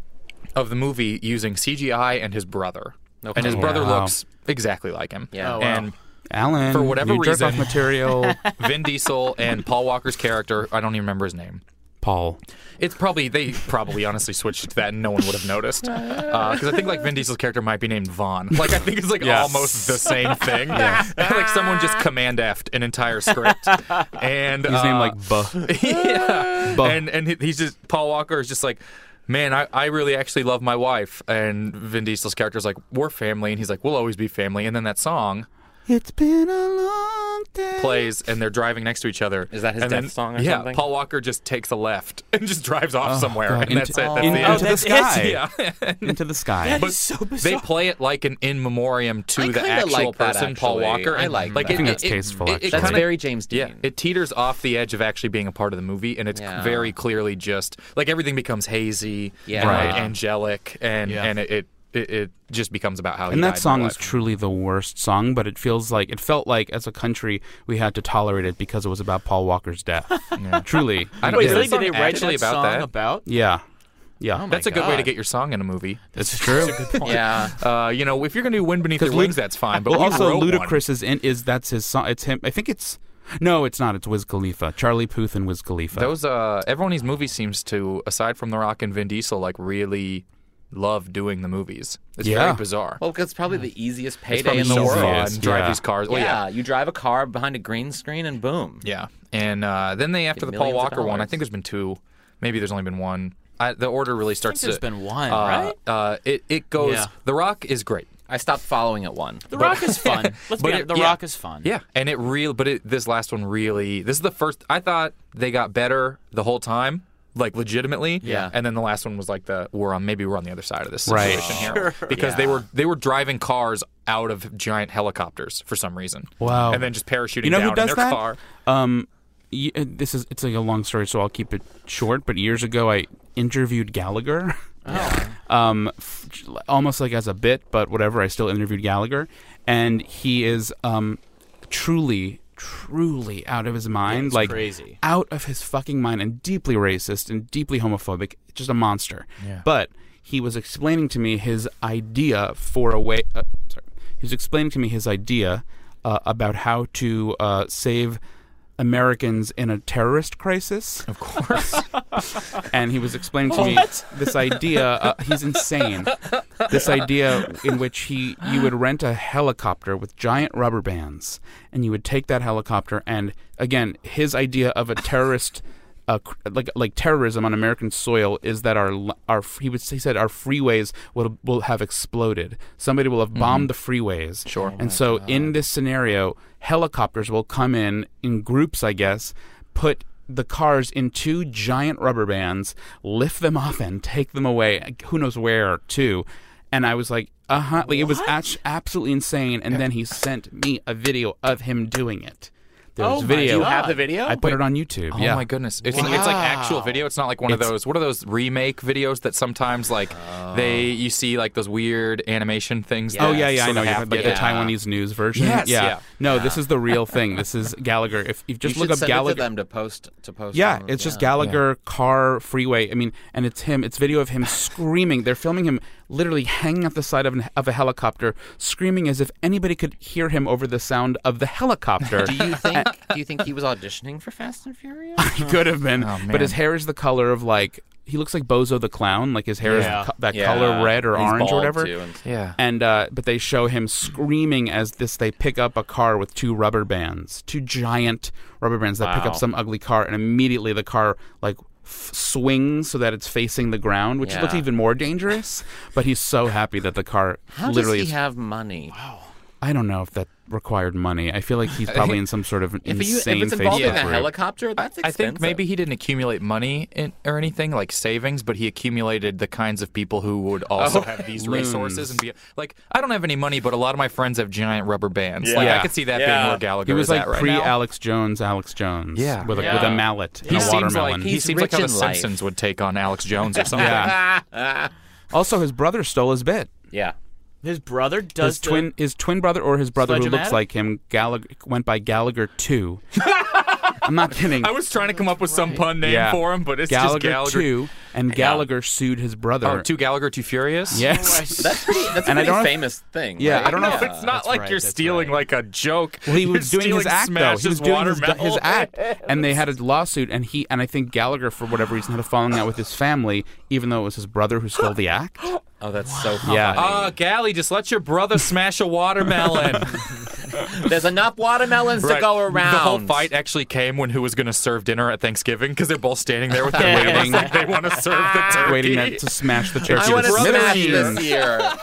of the movie using C G I and his brother, Okay. and his brother Wow. looks exactly like him. Yeah. Oh, wow. and Alan, for whatever new jerk-off reason- material. Vin Diesel and Paul Walker's character, I don't even remember his name. Paul. It's probably, they probably honestly switched to that and no one would have noticed. Because I think like Vin Diesel's character might be named Vaughn. Like I think it's like Yes. almost the same thing. Like someone just command F'd an entire script. And He's uh, named like Buh. yeah. Buh. And and he- he's just, Paul Walker is just like, man, I, I really actually love my wife. And Vin Diesel's character is like, we're family. And he's like, we'll always be family. And then that song It's been a long day. plays and they're driving next to each other. Is that his and death then, song or yeah, something? Paul Walker just takes a left and just drives off Oh, somewhere. God. And Into- that's it. That's oh, the Into end. the that's sky. Yeah. Into the sky. That But is so they bizarre. play it like an in memoriam to I the kinda actual like that, person, Paul actually. Walker. I And, like like that. it, I think it- that's it- tasteful, it- it actually. That's kinda- very James Dean. Yeah, it teeters off the edge of actually being a part of the movie, and it's Yeah. very clearly just like everything becomes hazy, Yeah. and, like, Right. angelic, and Yeah. and it, it it it just becomes about how. he And died that in song real is life. truly the worst song, but it feels like it felt like as a country we had to tolerate it because it was about Paul Walker's death. Truly, I don't Wait, is really? that Did they song write actually that about song that? about? yeah, yeah. Oh my That's a good way to God. get your song in a movie. It's true. Yeah. Uh, you know, if you're gonna do "Wind Beneath Your Lud- Wings," that's fine. But well, we also wrote Ludacris is in is that's his song. It's him. I think it's no, it's not. It's Wiz Khalifa, Charlie Puth, and Wiz Khalifa. one. Those uh, everyone in these movies seems to, aside from The Rock and Vin Diesel, like really love doing the movies. It's Yeah. very bizarre. Well, because it's probably the easiest It's payday probably in the so world. fun. is, Drive yeah. these cars. Well, yeah, yeah. you drive a car behind a green screen and boom. Yeah, and uh, then they after Get the Paul millions of Walker one, I dollars. think there's been two. Maybe there's only been one. I, the order really I starts think there's to. been one, uh, right? Uh, it it goes. Yeah. The Rock is great. I stopped following at one. The Rock is fun. Let's but be honest. it- The yeah. Rock is fun. Yeah, and it really, but it, this last one really. This is the first. I thought they got better the whole time, like legitimately. Yeah. And then the last one was like the we're on. Maybe we're on the other side of this Right. situation here because they Yeah. were they were driving cars out of giant helicopters for some reason. Wow. And then just parachuting You know down who does in their that? car. Um, y- uh, this is it's like a long story, so I'll keep it short. But years ago, I interviewed Gallagher. um, f- almost like as a bit, but whatever. I still interviewed Gallagher, and he is um, truly, truly out of his mind, it's like crazy. out of his fucking mind, and deeply racist and deeply homophobic. Just a monster. Yeah. But he was explaining to me his idea for a way. Uh, sorry, he was explaining to me his idea uh, about how to uh, save Americans in a terrorist crisis. Of course. And he was explaining to me this idea. Uh, he's insane. This idea in which he you would rent a helicopter with giant rubber bands, and you would take that helicopter. And again, his idea of a terrorist, uh, cr- like like terrorism on American soil, is that our l- our he would he said our freeways will will have exploded. Somebody will have bombed the freeways. Sure. And so in this scenario, helicopters will come in in groups, I guess, put the cars in two giant rubber bands, lift them off and take them away, who knows where, to. And I was like, uh-huh. Like, it was act- absolutely insane. And then he sent me a video of him doing it. There's Oh my video. God. You have the video? I put it on YouTube. Oh yeah. my goodness! It's, it's like actual video. It's not like one of It's- those. What are those remake videos that sometimes like they you see like those weird animation things? Oh that yeah, yeah, I sort know. of You have- have, like yeah. the Taiwanese news version. Yes, yeah. yeah. No, this is the real thing. This is Gallagher. If you just you look should up send Gallagher, it to them to post to post. yeah, on- it's just yeah. Gallagher car freeway. I mean, and it's him. It's video of him screaming. They're filming him literally hanging off the side of, an, of a helicopter, screaming as if anybody could hear him over the sound of the helicopter. Do you think? do you think he was auditioning for Fast and Furious? He could have been, Oh, but his man. hair is the color of like he looks like Bozo the Clown. Like his hair Yeah. is co- that Yeah. color, red or He's orange or bald, whatever. too, and- Yeah. And uh, but they show him screaming as this. They pick up a car with two rubber bands, two giant rubber bands that pick Wow. up some ugly car, and immediately the car like f- swings so that it's facing the ground, which Yeah. looks even more dangerous. But he's so happy that the car How literally does he is. have money? I don't know if that required money. I feel like he's probably in some sort of If, you, if insane it's involved in Facebook a group. helicopter, that's I expensive. think maybe he didn't accumulate money in, or anything like savings, but he accumulated the kinds of people who would also Oh, have these loons. resources and be like, I don't have any money, but a lot of my friends have giant rubber bands. Like Yeah. I could see that Yeah. being where Gallagher He was is like at right pre now. Alex Jones, Alex Jones. Yeah. with a, Yeah. with a mallet He and a seems watermelon. like he He's seems like rich how the in life. Simpsons would take on Alex Jones or something. yeah. Also, his brother stole his bit. Yeah. His brother does His twin, the... his twin brother, or his brother who looks Sledge-o-matic? like him, Gallagher, went by Gallagher two. I'm not kidding. I was trying to come up with some pun name Yeah. for him, but it's Gallagher, just Gallagher. two, and Gallagher sued his brother. Oh, two Gallagher, two Furious? Yes. That's pretty. That's a And I pretty don't know if- famous thing. Yeah, right? I don't know if No, it's not that's like right, you're that's stealing right. like a joke. Well, he You're was doing his stealing act though. He was Smash's doing his, watermelon. his act, and they had a lawsuit, and he and I think Gallagher, for whatever reason, had a falling out with his family, even though it was his brother who stole the act. Oh, that's so funny. Yeah. Oh, Gally, just let your brother smash a watermelon. There's enough watermelons to Right. go around. The whole fight actually came when who was going to serve dinner at Thanksgiving because they're both standing there with their Waiting. waiting. Like they want to serve the turkey. Waiting to, to smash the turkey. I want to to smash smithereens. this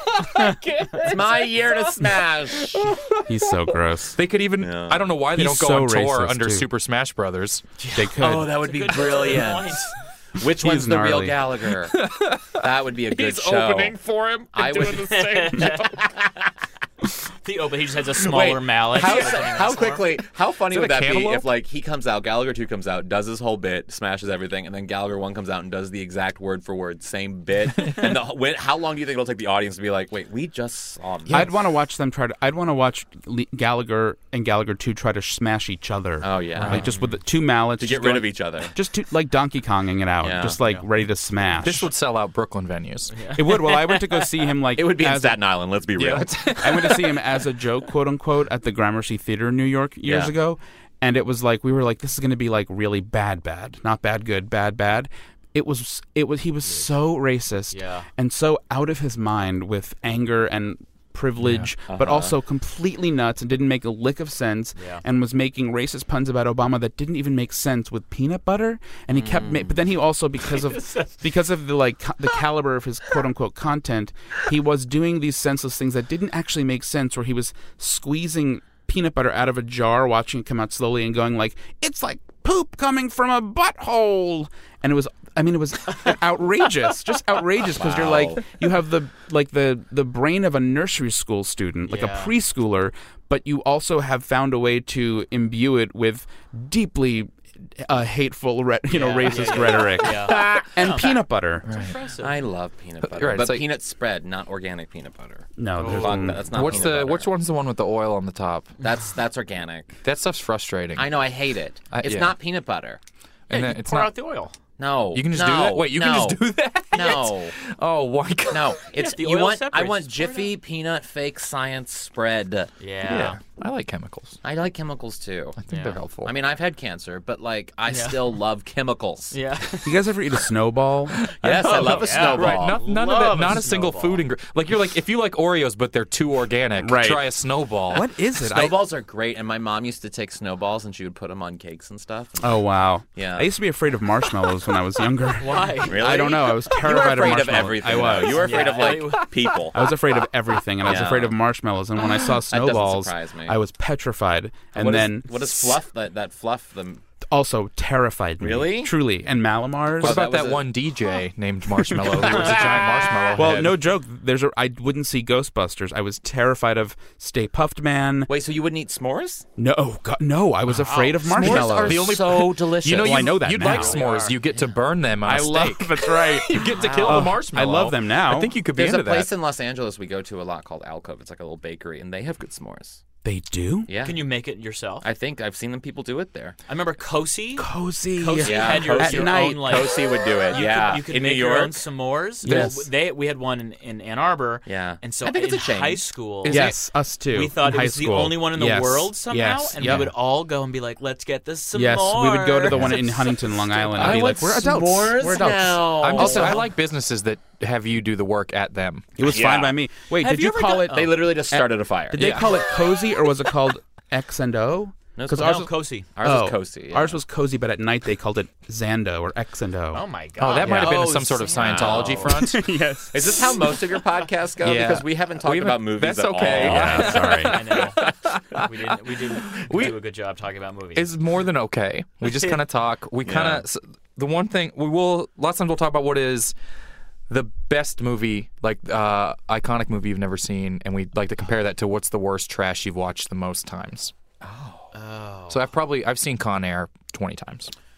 year. It's my year to smash. He's so gross. They could even, I don't know why they He's don't go so on tour racist, under too. Super Smash Brothers. They could. Oh, that would be brilliant. Which one's the real gnarly. Gallagher? That would be a good He's show. opening for him and I doing would- the same joke. The open, he just has a smaller Wait, mallet. How, He's opening how this for him. quickly, how funny Is it would a that be cantaloupe? if, like, he comes out, Gallagher two comes out, does his whole bit, smashes everything, and then Gallagher one comes out and does the exact word for word, same bit. And the, when, how long do you think it'll take the audience to be like, wait, we just saw him? I'd want to watch them try to. I'd want to watch Le- Gallagher and Gallagher two try to smash each other. Oh, yeah. like just with the two mallets To just get rid going- of each other. Just to, like Donkey Konging it out, Yeah. just like ready to smash. This would sell out Brooklyn venues. It would. Well, I went to go see him like It would be in as Staten Island, let's be real. I went to see him as a joke, quote unquote, at the Gramercy Theater in New York years Yeah. ago, and it was like we were like, this is going to be like really bad, bad, not bad, good, bad, bad. It was, it was. He was so racist, Yeah. and so out of his mind with anger and privilege, but also completely nuts and didn't make a lick of sense, Yeah. and was making racist puns about Obama that didn't even make sense with peanut butter. And he kept, ma- but then he also because of because of the like co- the caliber of his quote unquote content, he was doing these senseless things that didn't actually make sense. Where he was squeezing peanut butter out of a jar, watching it come out slowly, and going like, "It's like poop coming from a butthole," and it was. I mean, it was outrageous, just outrageous, because you're like, you have the like the the brain of a nursery school student, like Yeah. a preschooler, but you also have found a way to imbue it with deeply uh, hateful, re- you know, Yeah, racist yeah, yeah. rhetoric Yeah. and peanut butter. Impressive. I love peanut butter, Right, it's but like- peanut spread, not organic peanut butter. No, there's Fuck, um, that's not What's peanut the butter. which one's the one with the oil on the top? That's that's organic. That stuff's frustrating. I know, I hate it. I- it's yeah. not peanut butter. And Yeah, then you it's pour not. out the oil. No, You can just no, do that. Wait, you no, can just do that? No, Oh, why? can't- no. It's the you oil want. I separates. want Just pour it Jiffy peanut fake science spread. Yeah. Yeah, I like chemicals. I like chemicals too. I think Yeah. they're helpful. I mean, I've had cancer, but like, I still love chemicals. Yeah. you guys ever eat a snowball? Yes, I love a yeah, snowball. right? Not, none of Love that. a Not a single snowball. food ingredient. Like you're like, if you like Oreos, but they're too organic, Right. try a snowball. What is it? I- Snowballs are great, and my mom used to take snowballs and she would put them on cakes and stuff. And oh wow. Yeah. I used to be afraid of marshmallows when I was younger. Why? Really? I don't know. I was You were terrified afraid of of, marshmallows. everything. I was. though. You were afraid Yeah. of like people. I was afraid of everything, and I was Yeah. afraid of marshmallows. And when I saw doesn't snowballs, surprise me. I was petrified. And what is- then what is fluff? That that fluff. The also terrified me. Really? Truly. And Malamars. What Oh, about that that, was a- one D J named Marshmallow who was a giant marshmallow Well, head? no joke. There's a. I wouldn't see Ghostbusters. I was terrified of Stay Puft Man. wait, so you wouldn't eat s'mores? No, God, no. I was afraid of marshmallows. S'mores are The only- so delicious. You know, Well, you, I know that you'd now. like s'mores. You get to burn them on a I love. steak. That's right. You get to kill Oh, the marshmallow. I love them now. I think you could be There's into a place that. in Los Angeles we go to a lot called Alcove. It's like a little bakery, and they have good s'mores. They do. Yeah, Can you make it yourself? I, I think I've seen them people do it there. remember Cosi. Cozy. Cosi Yeah, had your, Cosi. your At night. own like. Cosi would do it. You yeah, could, you could in make New your York. own s'mores. Yes. Well, they we had one in, in Ann Arbor. Yeah. and so I think it's in a chain. high school, Yes, us too. we thought in it high was school. the only one in the Yes. world somehow, Yes. and Yep. we would all go and be like, "Let's get this s'more." Yes, we would go to the one in Huntington, Long Island, and I be want like, "We're adults. s'mores We're adults." now. I'm just, Also- I like businesses that have you do the work at them. It was Yeah. fine by me. Wait, Have did you you, ever call done- it? They literally just started a fire. Did they call it cozy or was it called X and O? No, it's Because called- ours No, was Cosi. Ours oh, was Cosi. yeah. Ours was cozy, but at night they called it Xando or X and O. Oh my god! Oh, that might have been Oh, some sort of Sam. Scientology front. yes. Is this how most of your podcasts go? Yeah. Because we haven't talked We haven't- about movies that's at okay. all. Yeah, sorry. I know. We didn't. We didn't We- do a good job talking about movies. Is more than okay. We just kind of talk. We kind of the one thing we will. Lots of times we'll talk about what is the best movie, like uh, iconic movie you've never seen, and we like to compare that to what's the worst trash you've watched the most times. oh. So I've probably I've seen Con Air twenty times.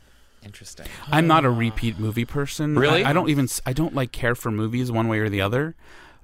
Interesting. I'm not a repeat movie person. Really? I, I don't even. s- I don't like care for movies one way or the other.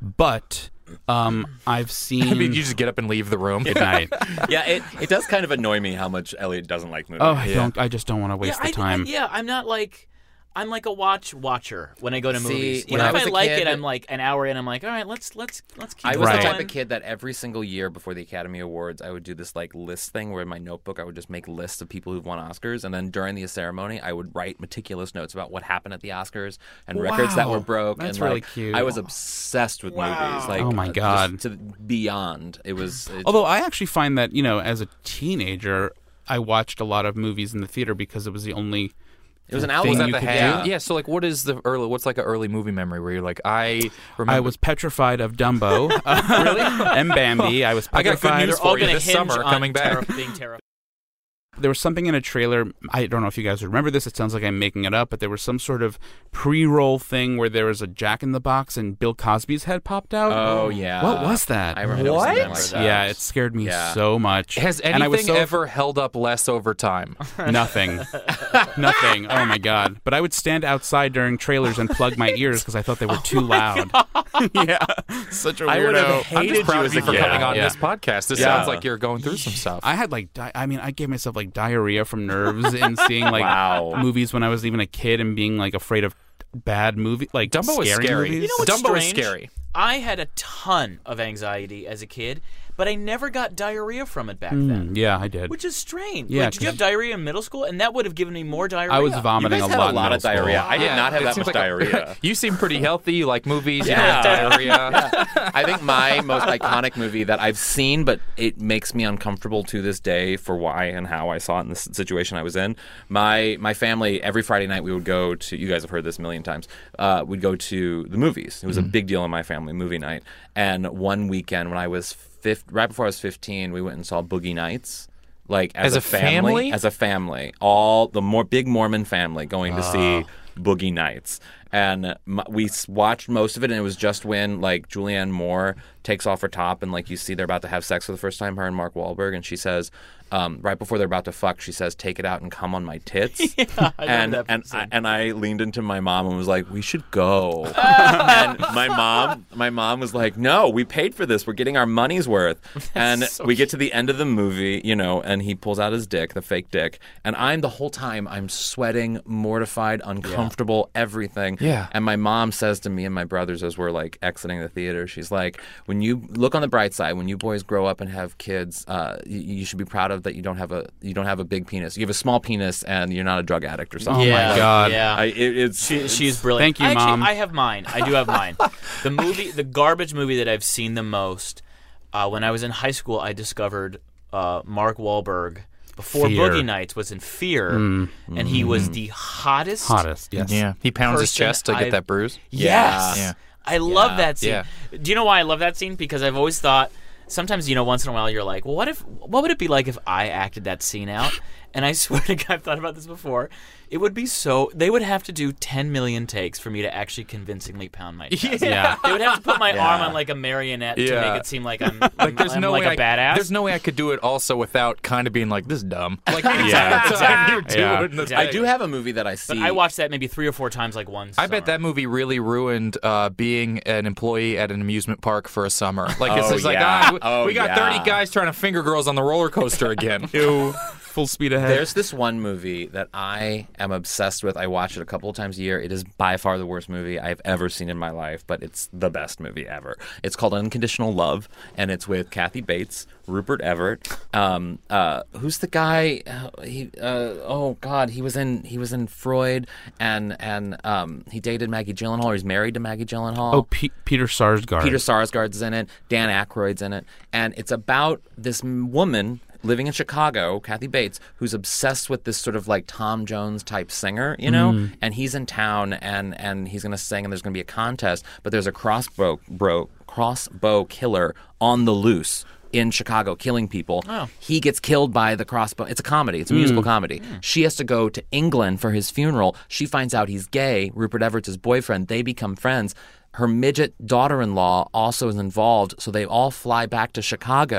But um, I've seen. I mean, you just get up and leave the room. Good night. Yeah, it, it does kind of annoy me how much Elliot doesn't like movies. Oh, I don't. I just don't want to waste yeah, the time. I, I, yeah, I'm not like. I'm like a watch watcher when I go to See, movies. when Even I if was I a like kid- it, I'm like an hour in. I'm like, all right, let's let's let's keep I was going. the type of kid that every single year before the Academy Awards, I would do this like list thing where in my notebook I would just make lists of people who've won Oscars, and then during the ceremony I would write meticulous notes about what happened at the Oscars and records that were Wow. broke. That's and really like, cute. I was obsessed with movies. Like, Oh, my uh, God. just to beyond. It was. It, Although I actually find that, you know, as a teenager, I watched a lot of movies in the theater because it was the only. it was an thing outlet. Was that you the could hang? do. Yeah. So, like, what is the early? What's like an early movie memory where you're like, I remember. I was petrified of Dumbo. really? And Bambi. I was I got good petrified. news They're all for you gonna this hinge summer on coming back. terri- being terrified. There was something in a trailer. I don't know if you guys remember this. It sounds like I'm making it up, but there was some sort of pre-roll thing where there was a Jack in the Box and Bill Cosby's head popped out. Oh yeah. What was that? I remember What? something like that. Yeah, it scared me Yeah. so much. Has And I was anything so- ever held up less over time? Nothing. Nothing. Oh my god. But I would stand outside during trailers and plug my ears because I thought they were too loud. yeah. Such a weirdo. I would have I'm hated just proud you of as you a for kid. coming on Yeah. this podcast. This Yeah. sounds like you're going through some stuff. I had like di- I mean I gave myself like diarrhea from nerves and seeing like Wow. movies when I was even a kid and being like afraid of bad movie like Dumbo was scary scary. movies. You know what's Dumbo was strange? scary. I had a ton of anxiety as a kid, but I never got diarrhea from it back then. Mm, yeah, I did. Which is strange. Yeah, Like, did you have 'cause- diarrhea in middle school? And that would have given me more diarrhea. I was You vomiting guys a had lot. a in lot of middle school. diarrhea. I did Yeah, not have it that seems much like a- diarrhea. you seem pretty healthy. You like movies. You Yeah. don't have diarrhea. I think my most iconic movie that I've seen, but it makes me uncomfortable to this day for why and how I saw it in this situation I was in. My my family, every Friday night we would go to, you guys have heard this a million times, uh, we'd go to the movies. It was a big deal in my family, movie night. And one weekend when I was fifth, right before I was fifteen, we went and saw Boogie Nights. Like as, As a family? As a family. All the more big Mormon family going to see Boogie Nights. And m- we s- watched most of it, and it was just when like Julianne Moore takes off her top, and like you see they're about to have sex for the first time, her and Mark Wahlberg, and she says, um, right before they're about to fuck, she says, "Take it out and come on my tits." I love and that and scene. I, and I leaned into my mom and was like, "We should go." And my mom, my mom was like, "No, we paid for this. We're getting our money's worth." And so we get to the end of the movie, you know, and he pulls out his dick, the fake dick, and I'm the whole time I'm sweating, mortified, uncomfortable, everything. Yeah. And my mom says to me and my brothers as we're like exiting the theater, she's like, "When you look on the bright side, when you boys grow up and have kids, uh, you, you should be proud of that. You don't have a you don't have a big penis. You have a small penis, and you're not a drug addict or something." Oh my yeah, God. Yeah. I, it, it's She, it's- she's brilliant. Thank you, I actually, Mom. I have mine. I do have mine. The movie, the garbage movie that I've seen the most. Uh, when I was in high school, I discovered uh, Mark Wahlberg before Fear. Boogie Nights was in Fear, and he was the hottest. Hottest, yes. Yeah, he pounds his Person chest to get I've- that bruise. Yes. Yeah. I love Yeah. that scene. Yeah. Do you know why I love that scene? Because I've always thought. Sometimes, you know, once in a while, you're like, well, what if? What would it be like if I acted that scene out? And I swear to God, I've thought about this before. It would be so. They would have to do ten million takes for me to actually convincingly pound my chest. Yeah. They would have to put my Yeah. arm on like a marionette to Yeah. make it seem like I'm, I'm, There's I'm no like way a I, badass. There's no way I could do it also without kind of being like, this is dumb. Like, Yeah. exactly. You're Yeah. doing the Exactly. I do have a movie that I see. But I watched that maybe three or four times, like once. I bet that movie really ruined uh, being an employee at an amusement park for a summer. Like it's Oh, just like, yeah. ah, we, Oh, we got yeah. thirty guys trying to finger girls on the roller coaster again. Ew. Full speed ahead. There's this one movie that I am obsessed with. I watch it a couple of times a year. It is by far the worst movie I've ever seen in my life, but it's the best movie ever. It's called Unconditional Love, and it's with Kathy Bates, Rupert Everett. Um, uh, who's the guy? Uh, he, uh, oh God, he was in he was in Freud, and and um, he dated Maggie Gyllenhaal. Or he's married to Maggie Gyllenhaal. oh, P- Peter Sarsgaard. Peter Sarsgaard's in it. Dan Aykroyd's in it, and it's about this m- woman living in Chicago, Kathy Bates, who's obsessed with this sort of like Tom Jones type singer, you know. And he's in town, and and he's going to sing, and there's going to be a contest, but there's a crossbow bro crossbow killer on the loose in Chicago killing people. Oh. He gets killed by the crossbow. It's a comedy. It's a musical comedy. She has to go to England for his funeral. She finds out he's gay. Rupert Everett's his boyfriend. They become friends. Her midget daughter-in-law also is involved, so they all fly back to Chicago.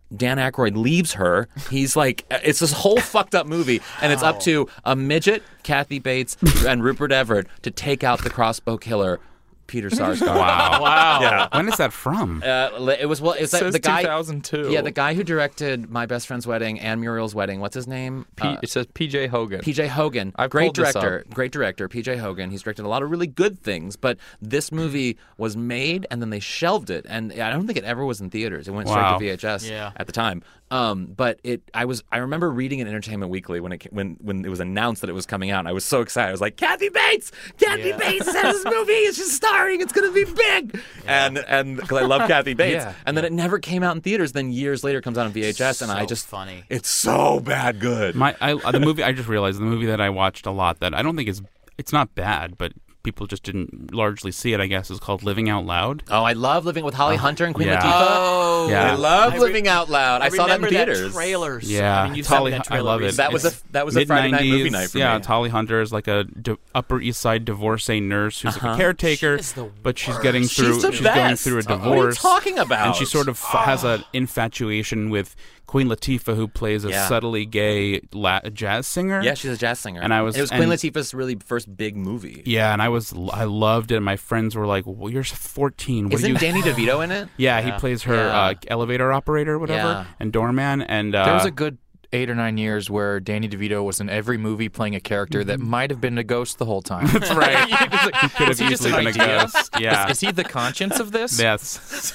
Dan Aykroyd leaves her. He's like, it's this whole fucked up movie, and it's up to a midget, Kathy Bates, and Rupert Everett to take out the crossbow killer, Peter Sarsgaard. Wow. Wow. Yeah. When is that from? Uh, it was well. It's It like says the guy. two thousand two. Yeah, the guy who directed My Best Friend's Wedding and Muriel's Wedding. What's his name? P- Uh, it says P J Hogan. P J Hogan, I've great pulled this director, up. great director, P J Hogan. He's directed a lot of really good things, but this movie was made and then they shelved it, and I don't think it ever was in theaters. It went straight Wow. to V H S Yeah. at the time. Um, but it, I was, I remember reading in Entertainment Weekly when it ca- when when it was announced that it was coming out. And I was so excited. I was like, Kathy Bates, Kathy Yeah. Bates has this movie. It's just starring. It's gonna be big. And and because I love Kathy Bates, Yeah. and then it never came out in theaters. Then years later, it comes out on V H S, and So I just funny. It's so bad good. My I, the movie I just realized the movie that I watched a lot that I don't think is it's not bad, but people just didn't largely see it. I guess is called Living Out Loud. Oh, I love Living with Holly Hunter and Queen yeah. Latifah. Oh, Yeah. I love I re- Living Out Loud. I, saw that in remember theaters. trailers. Yeah, I mean, you've Holly- seen that I trailer love it. recently. That was a It's that was a Friday night movie mid-nineties, night for yeah, me. Holly Hunter is like a di- Upper East Side divorcee nurse who's like Uh-huh. a caretaker, She is the but she's getting She's through. the she's going best. through a What are you divorce. talking about? And she sort of f- has an infatuation with Queen Latifah, who plays a Yeah. subtly gay la- jazz singer. Yeah, she's a jazz singer. And I was- It was Queen and- Latifah's really first big movie. Yeah, and I was I loved it. And my friends were like, "Well, you're fourteen. What Isn't are you?" Danny DeVito in it? Yeah, he plays her Yeah. uh, elevator operator, or whatever, Yeah. and doorman. And uh, There was a good eight or nine years where Danny DeVito was in every movie playing a character that might have been a ghost the whole time. That's right. He could have he just easily an been a idea? ghost. Yeah. Is he the conscience of this? Yes.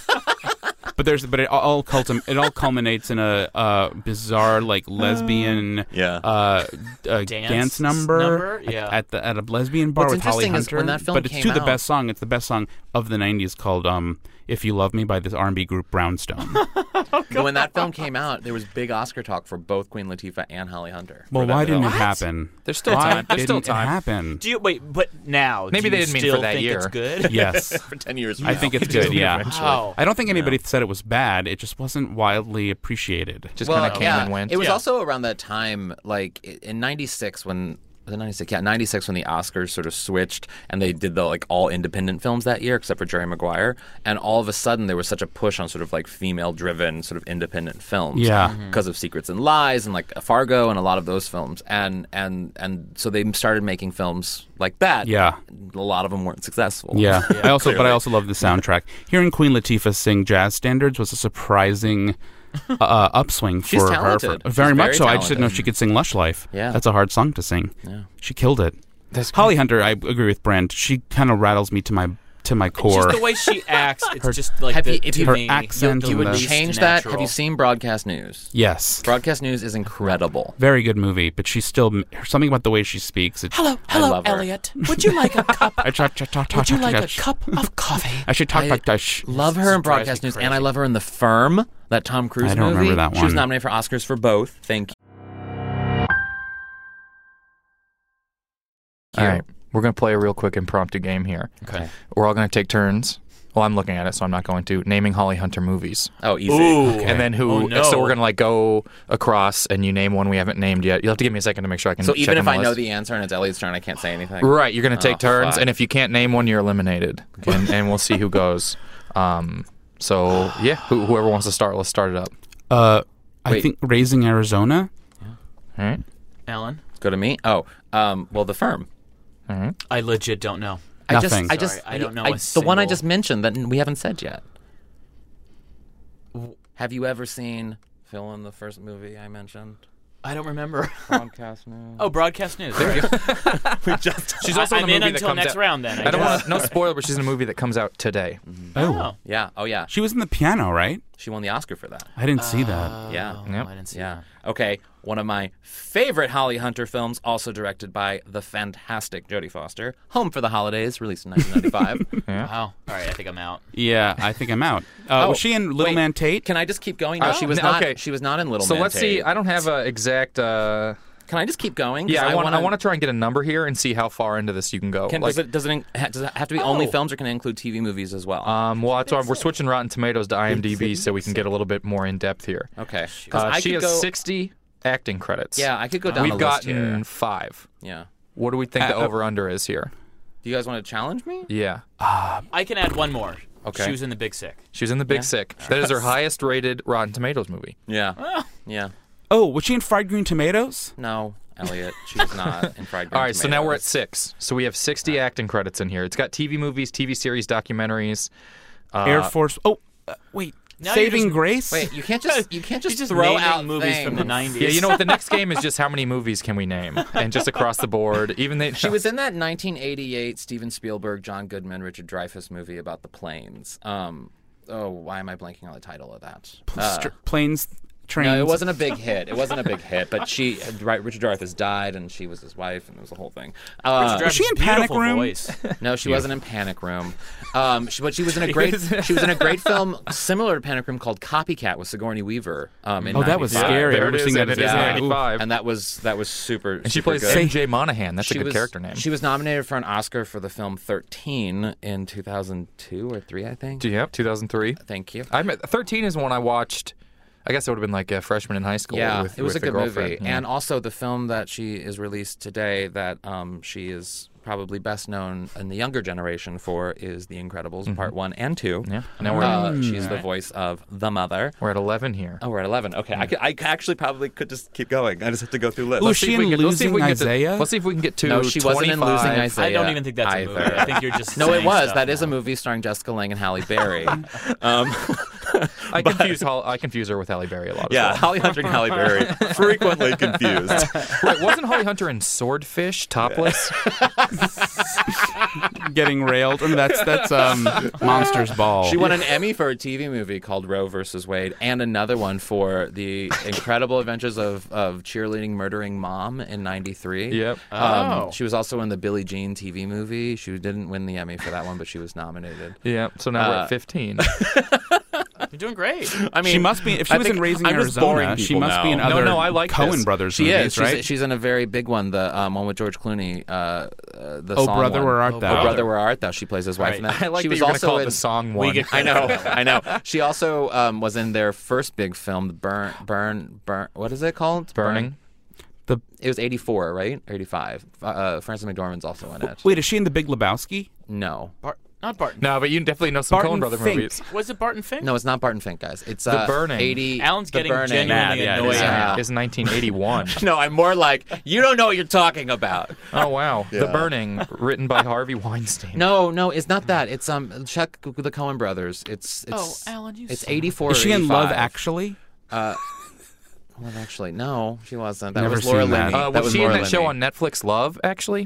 But there's, but it all cultum, it all culminates in a uh, bizarre like lesbian Yeah. uh, uh, Dance dance number, number? at- Yeah. at the at a lesbian bar What's with Holly interesting is Hunter. when that film but it's came to the out- best song. It's the best song of the nineties called um, "If You Love Me" by this R and B group Brownstone. But when that film came out, there was big Oscar talk for both Queen Latifah and Holly Hunter. Well, for that why didn't film. it happen? There's still why time. There's still didn't time. It happen? Do you wait? But now, Maybe do they you didn't mean for still that think year. It's good. Yes. for ten years? I think it's good. Yeah. Wow. I don't think anybody said it was bad. It just wasn't widely appreciated. Just well, kind of came yeah, and went. It was Yeah. also around that time, like i- in ninety-six when was it ninety-six? Yeah, ninety-six when the Oscars sort of switched and they did the like all independent films that year, except for Jerry Maguire. And all of a sudden, there was such a push on sort of like female-driven sort of independent films. Yeah. because of Secrets and Lies and like Fargo and a lot of those films. And and and so they started making films like that. Yeah. A lot of them weren't successful. Yeah. I also, but I clearly. also love the soundtrack. Hearing Queen Latifah sing jazz standards was a surprising uh, upswing for She's her. talented. For, She's very much very so. I just didn't know talented. she could sing "Lush Life." Yeah. that's a hard song to sing. Yeah. She killed it. That's Holly Hunter, I agree with Brent. She kind of rattles me to my to my core. Just the way she acts, it's just like Have the, you- if to you- her me, accent the You and would the- least change that. Have natural. you seen Broadcast News? Yes, Broadcast News is incredible. very good movie. But she's still something about the way she speaks. It's, Hello, I hello, love her. Elliot. Would you like a cup? I talk, talk, talk, Would you talk, like a talk. cup of coffee? I should talk I- like that. Love her in This drives Broadcast me News, and I crazy. love her in The Firm, that Tom Cruise I don't movie. remember that She was one. nominated for Oscars for both. Thank you. All right. We're going to play a real quick impromptu game here. Okay. We're all going to take turns. Well, I'm looking at it, so I'm not going to. Naming Holly Hunter movies. Oh, easy. Ooh. And then who. Oh, no. So we're going to like go across and you name one we haven't named yet. You'll have to give me a second to make sure I can So check even on if the I know list. the answer and it's Elliot's turn, I can't say anything. Right, you're going to take Oh, turns, fuck. and if you can't name one, you're eliminated. And, and we'll see who goes. Um, so, yeah, who, whoever wants to start, let's start it up. Uh, I Wait. think Raising Arizona. All right? Alan, Go to me. Oh, um, well, The Firm. All right. I legit don't know. I Nothing. just, I just, Sorry, I don't know I, a the one I single- just mentioned that we haven't said yet. Have you ever seen fill in the first movie I mentioned? I don't remember. Broadcast News. Oh, broadcast news. There you go. we just. She's also I'm in a in movie that until comes next out. round. Then I, I don't guess. want to, no spoiler, but she's in a movie that comes out today. Oh, Yeah. Oh, yeah. She was in the piano, right? She won the Oscar for that. I didn't see that. Yeah. Yep. I didn't see Yeah. Okay. One of my favorite Holly Hunter films, also directed by the fantastic Jodie Foster, Home for the Holidays, released in nineteen ninety-five. that. Wow. All right, I think I'm out. Yeah, I think I'm out. Uh, Oh, was she in Little wait. Man Tate? Can I just keep going? No, Oh, she was no, not. okay. She was not in Little So Man let's see. Tate. I don't have an exact. Uh, Can I just keep going? 'Cause yeah, I want. wanna, I want to try and get a number here and see how far into this you can go. Can, Like, does, it, does, it, in- ha- does it have to be only Oh. films, or can it include T V movies as well? um, well, that's why we're switching Rotten Tomatoes to IMDb so we can get a little bit more in depth here. okay. 'Cause Uh, I she could has go, sixty acting credits. Yeah, I could go down We've the list gotten here. five. Yeah. What do we think the Uh, uh, over under is here? Do you guys want to challenge me? Yeah. I can add one more. Okay. She was in The Big Sick. She was in The Big Yeah. Sick. That is her highest rated Rotten Tomatoes movie. Yeah. Yeah. Oh, was she in Fried Green Tomatoes? No, Elliot, she was not in Fried Green All right, so now we're at Tomatoes. six. So we have sixty acting credits in here. It's got T V movies, T V series, documentaries. Uh, Air Force. Oh, uh, wait. Now you're Saving just- Grace? Wait, you can't just you can't just, She's just throw naming out movies things. from the nineties. Yeah, you know what? The next game is just how many movies can we name, and just across the board. Even they, She was in that nineteen eighty-eight Steven Spielberg, John Goodman, Richard Dreyfuss movie about the planes. Um, oh, why am I blanking on the title of that? Uh, Str- planes, trains. no, it wasn't a big hit. It wasn't a big hit, but she, right, Richard Dreyfuss died, and she was his wife, and it was a whole thing. Uh, Richard Was she in Dreyfuss' Panic beautiful Room? Voice. No, she wasn't in Panic Room. Um, she, but she was in a great. She was in a great film similar to Panic Room called Copycat with Sigourney Weaver. Um, in Oh, that was ninety-five. scary. there I it remember is, seeing that and as it a is kid. ninety-five. And that was that was super. And she super plays good. Sam J. Monahan. That's She a good was, character name. She was nominated for an Oscar for the film thirteen in two thousand two or three, I think. Yep, two thousand three. Thank you. I met, thirteen is one I watched. I guess it would have been like a freshman in high school. Yeah, with, it was with a a good movie. girlfriend. Yeah. And also the film that she is released today that um, she is probably best known in the younger generation for is The Incredibles Part one and two. Yeah. Now we're Uh, she's the voice of the mother. we're at eleven here. Oh, we're at eleven. Okay, I, could, I actually probably could just keep going. I just have to go through lists. Ooh, Let's she see if we in can- let's see if we Losing can get to- Isaiah? Let's see if we can get to No, she wasn't in twenty-five. Losing Isaiah. I don't even think that's a either. movie. I think you're just No, it saying was. stuff That is a now. movie starring Jessica Lange and Halle Berry. um, I confuse Hol- I confuse her with Halle Berry a lot. As yeah, well. Holly Hunter and Halle Berry frequently confused. Wait, wasn't Holly Hunter in Swordfish topless? Getting railed. I mean, that's that's um, Monsters Ball. She won an Emmy for a T V movie called Roe versus Wade, and another one for the Incredible Adventures of, of Cheerleading Murdering Mom in ninety-three. Yep. Um, Oh. She was also in the Billie Jean T V movie. She didn't win the Emmy for that one, but she was nominated. Yeah. So now we're Uh, at fifteen. You're doing great. I mean, she must be. If she I was think in Raising I'm just boring Arizona, she people must be in now. No, other no, I like Coen this. Brothers She movies, is. She's, right? she's in a very big one, the um, one with George Clooney. Uh, uh, the Oh, song Brother, one. Where Art Oh, Thou? Oh, Brother, Where Art Thou? She plays his wife Right. in that. I like she that was you're going to also call it in, the song one. get- I know, I know. She also um, was in their first big film, Burn, Burn, Burn. What is it called? Burning. The It was eighty-four, right? Or eighty-five. Uh, uh, Frances McDormand's also in it. wait, is she in The Big Lebowski? No, Bar- not Barton. No, but you definitely know some Barton Coen Brother Fink. movies. Was it Barton Fink? no, it's not Barton Fink, guys. It's The uh, Burning. eighty. Alan's The getting Burning. genuinely Mad, yeah, it annoyed. is. Yeah. It's nineteen eighty-one. No, I'm more like you don't know what you're talking about. Oh wow, The Burning, written by Harvey Weinstein. No, no, it's not that. It's um, check the Coen Brothers. It's it's. Oh, Alan, you It's son of a- eighty-four. Is she or in Love eighty-five. Actually? Uh, Love Actually, no, she wasn't. That Never was Laura seen that. Linney. Uh, that was, was she Laura in that show Linney. on Netflix, Love? Actually,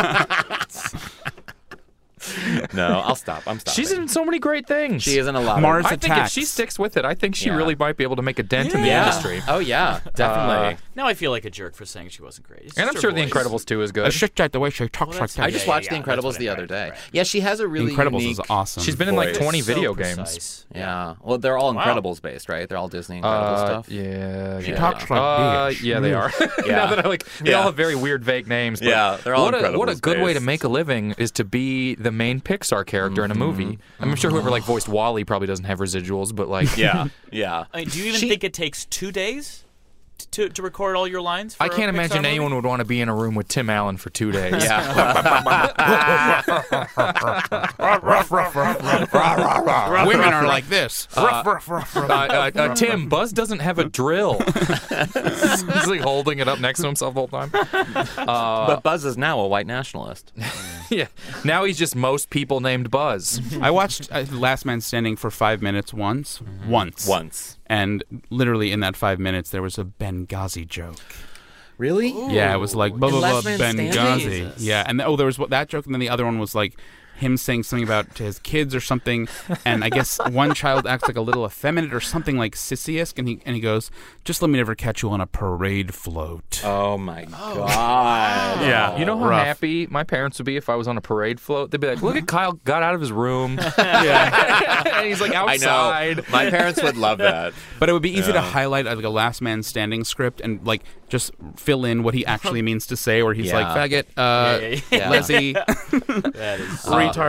No, I'll stop. I'm stopping. she's in so many great things. She is in a lot. Mars of... I think if Attacks. she sticks with it, I think she Yeah. really might be able to make a dent in the Yeah. industry. Oh yeah, definitely. Now I feel like a jerk for saying she wasn't great. It's And just I'm her sure The voice. Incredibles two is I good. should like the way she talks Well, like that's- that. I just yeah, watched yeah, The yeah, Incredibles that's what the I other meant, day. right. Yeah, she has a really Incredibles unique. is awesome. She's been in like voice. twenty So video precise. games. Yeah. Well, they're all Wow. Incredibles based, right? They're all Disney Incredible Uh, stuff. yeah, She yeah. talks like Uh, this. yeah, they are. Yeah. Now that I like, they Yeah. all have very weird, vague names. But Yeah, they're all what a, what a Incredibles good way to based. make a living is to be the main Pixar character in a movie. I'm sure whoever like voiced Wall-E probably doesn't have residuals, but like, Yeah, yeah. I mean, do you even She- think it takes two days to to record all your lines? For I a can't Pixar imagine movie? anyone would want to be in a room with Tim Allen for two days. Yeah. Ruff, ruff, ruff, ruff, ruff, ruff. Women are like this. Ruff, ruff, ruff, Uh, ruff. uh, uh, Tim, Buzz doesn't have a drill. He's like holding it up next to himself the whole time. but Buzz is now a white nationalist. Yeah. Now he's just most people named Buzz. I watched uh, Last Man Standing for five minutes once. Once. Once. And literally in that five minutes, there was a Benghazi joke. Really? Yeah, it was like blah, In blah, blah, Last Man Standing? Benghazi. Jesus. Yeah, and oh, there was what- that joke, and then the other one was like him saying something about to his kids or something, and I guess one child acts like a little effeminate or something like Sissy-esque, and he and he goes, "Just let me never catch you on a parade float." Oh my god. Yeah. You know how Rough. happy my parents would be if I was on a parade float? They'd be like, look at Kyle got out of his room. Yeah. And he's like I outside. know. My parents would love that. But it would be easy to highlight uh, like a Last Man Standing script and like just fill in what he actually means to say, where he's Yeah. like faggot, uh, Yeah, yeah, yeah. lazy, That is so retard. great.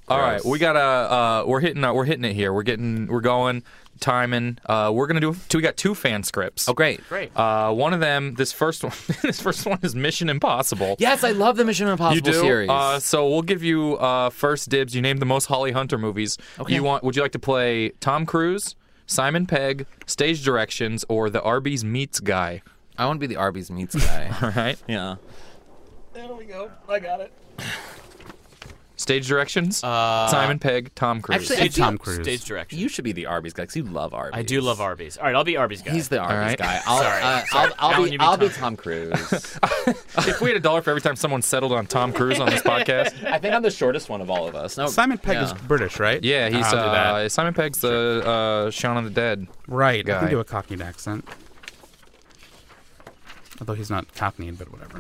All right, we gotta. Uh, we're hitting. Uh, we're hitting it here. We're getting. We're going. Timing. Uh, we're gonna do. Two, we got two fan scripts. Oh, great. Great. Uh, one of them. This first one. This first one is Mission Impossible. Yes, I love the Mission Impossible You do. series. Uh, so we'll give you uh, first dibs. You name the most Holly Hunter movies. Okay. You want? Would you like to play Tom Cruise, Simon Pegg, Stage Directions, or the Arby's Meats guy? I want to be the Arby's Meats guy. All right. Yeah. There we go. I got it. Stage Directions. Uh, Simon Pegg, Tom Cruise. Actually, I Say feel- Tom Cruise. Stage direction. You should be the Arby's guy because you love Arby's. I do love Arby's. All right, I'll be Arby's guy. He's the Arby's right. guy. I'll, Sorry. uh, Sorry. I'll, I'll Alan, be, you be I'll be Tom. Tom Cruise. If we had a dollar for every time someone settled on Tom Cruise on this podcast. I think I'm the shortest one of all of us. No, Simon Pegg yeah. is British, right? Yeah, he's I'll do that. uh, Simon Pegg's the uh, Shaun of the Dead. Right. I guy. can do a Cockney accent. Although he's not Cockneyed, but whatever.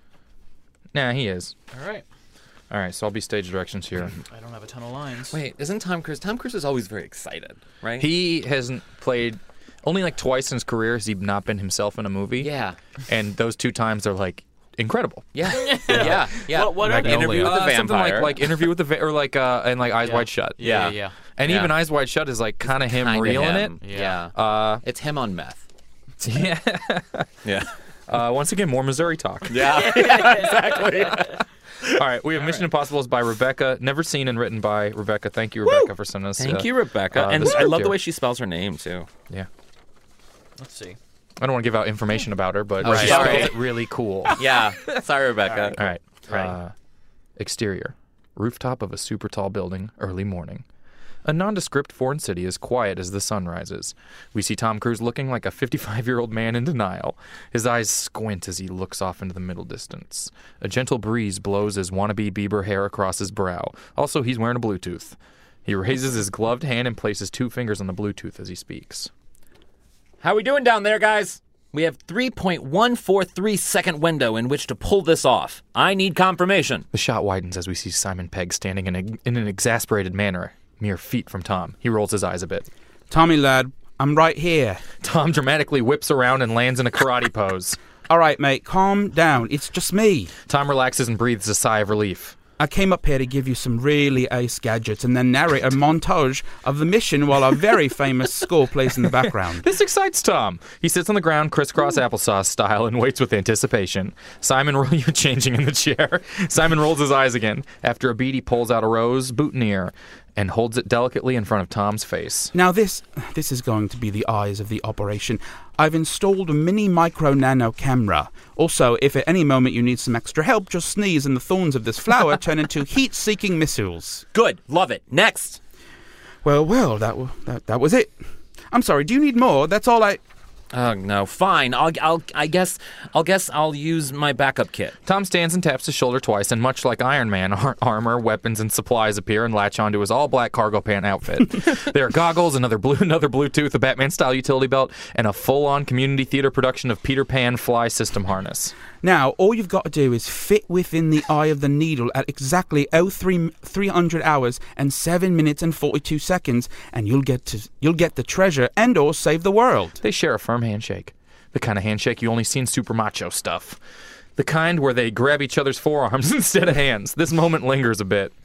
Nah, he is. All right. All right, so I'll be Stage Directions here. I don't have a ton of lines. Wait, isn't Tom Cruise? Tom Cruise is always very excited, right? He hasn't played only like twice in his career has he not been himself in a movie. Yeah. And those two times are like incredible. Yeah. yeah. Yeah. What- what are they? Interview with the Uh, something Vampire. like like Interview with the Va- or like uh and like Eyes Yeah. Wide Shut. Yeah, Yeah. yeah, And Yeah. even Eyes Wide Shut is like kind of him Kinda reeling him. it. Yeah. Uh, It's him on meth. yeah. Yeah. Uh, once again, more Missouri talk. Yeah. yeah. Exactly. All right, we have Mission Impossible is by Rebecca, never seen and written by Rebecca. Thank you, Rebecca, for sending us. Thank uh, you, Rebecca. uh, and the I script love the here. way she spells her name too. Yeah, Let's see. I don't want to give out information about her, but Oh, she sorry. spells it really cool. Yeah. Sorry, Rebecca. All right. Right. Uh, exterior. Rooftop of a super tall building, early morning. A nondescript foreign city as quiet as the sun rises. We see Tom Cruise looking like a fifty-five-year-old man in denial. His eyes squint as he looks off into the middle distance. A gentle breeze blows his wannabe Bieber hair across his brow. Also, he's wearing a Bluetooth. He raises his gloved hand and places two fingers on the Bluetooth as he speaks. How we doing down there, guys? We have three point one four three second window in which to pull this off. I need confirmation. The shot widens as we see Simon Pegg standing in, a, in an exasperated manner, mere feet from Tom. He rolls his eyes a bit. Tommy, lad, I'm right here. Tom dramatically whips around and lands in a karate pose. All right, mate, calm down. It's just me. Tom relaxes and breathes a sigh of relief. I came up here to give you some really ace gadgets and then narrate a montage of the mission while our very famous score plays in the background. This excites Tom. He sits on the ground, crisscross applesauce style, and waits with anticipation. Simon, you're changing in the chair. Simon rolls his eyes again. After a beat, he pulls out a rose boutonniere and holds it delicately in front of Tom's face. Now this this is going to be the eyes of the operation. I've installed a mini micro nano camera. Also, if at any moment you need some extra help, just sneeze and the thorns of this flower turn into heat-seeking missiles. Good. Love it. Next. Well, well, that, w- that that was it. I'm sorry, do you need more? That's all I... Oh no. Fine. I'll. I'll. I guess. I'll guess. I'll use my backup kit. Tom stands and taps his shoulder twice, and much like Iron Man, ar- armor, weapons, and supplies appear and latch onto his all-black cargo pant outfit. There are goggles, another blue, another Bluetooth, a Batman-style utility belt, and a full-on community theater production of Peter Pan fly system harness. Now, all you've got to do is fit within the eye of the needle at exactly oh three three hundred hours and seven minutes and forty-two seconds, and you'll get to you'll get the treasure and or save the world. They share a firm handshake. The kind of handshake you only see in Super Macho stuff. The kind where they grab each other's forearms instead of hands. This moment lingers a bit.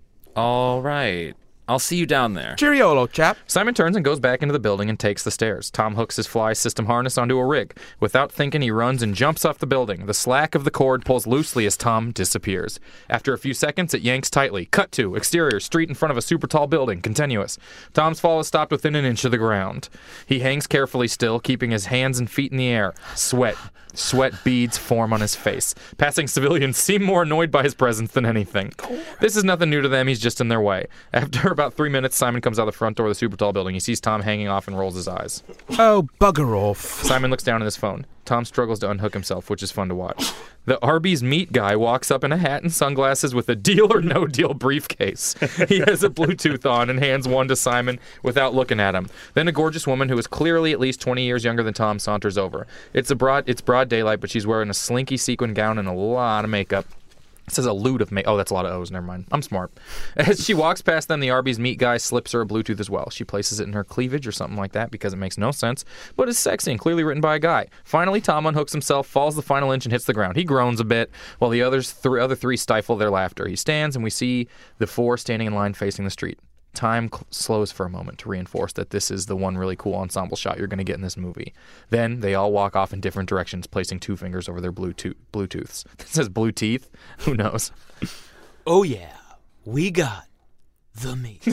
All right. I'll see you down there. Cheerio, old chap. Simon turns and goes back into the building and takes the stairs. Tom hooks his fly system harness onto a rig. Without thinking, he runs and jumps off the building. The slack of the cord pulls loosely as Tom disappears. After a few seconds, it yanks tightly. Cut to, exterior, street in front of a super tall building, continuous. Tom's fall is stopped within an inch of the ground. He hangs carefully still, keeping his hands and feet in the air. Sweat. Sweat beads form on his face. Passing civilians seem more annoyed by his presence than anything. This is nothing new to them. He's just in their way. After about three minutes, Simon comes out the front door of the super tall building. He sees Tom hanging off and rolls his eyes. Oh, bugger off. Simon looks down at his phone. Tom struggles to unhook himself, which is fun to watch. The Arby's meat guy walks up in a hat and sunglasses with a deal or no deal briefcase. He has a Bluetooth on and hands one to Simon without looking at him. Then a gorgeous woman who is clearly at least twenty years younger than Tom saunters over. It's a broad it's broad daylight, but she's wearing a slinky sequin gown and a lot of makeup. It says a loot of ma- Oh, that's a lot of O's. Never mind. I'm smart. As she walks past them, the Arby's meat guy slips her a Bluetooth as well. She places it in her cleavage or something like that because it makes no sense, but it's sexy and clearly written by a guy. Finally, Tom unhooks himself, falls the final inch, and hits the ground. He groans a bit while the others th- other three stifle their laughter. He stands, and we see the four standing in line facing the street. Time cl- slows for a moment to reinforce that this is the one really cool ensemble shot you're going to get in this movie. Then they all walk off in different directions, placing two fingers over their Bluetooth. Bluetooths. It says blue teeth. Who knows? Oh, yeah. We got the meat.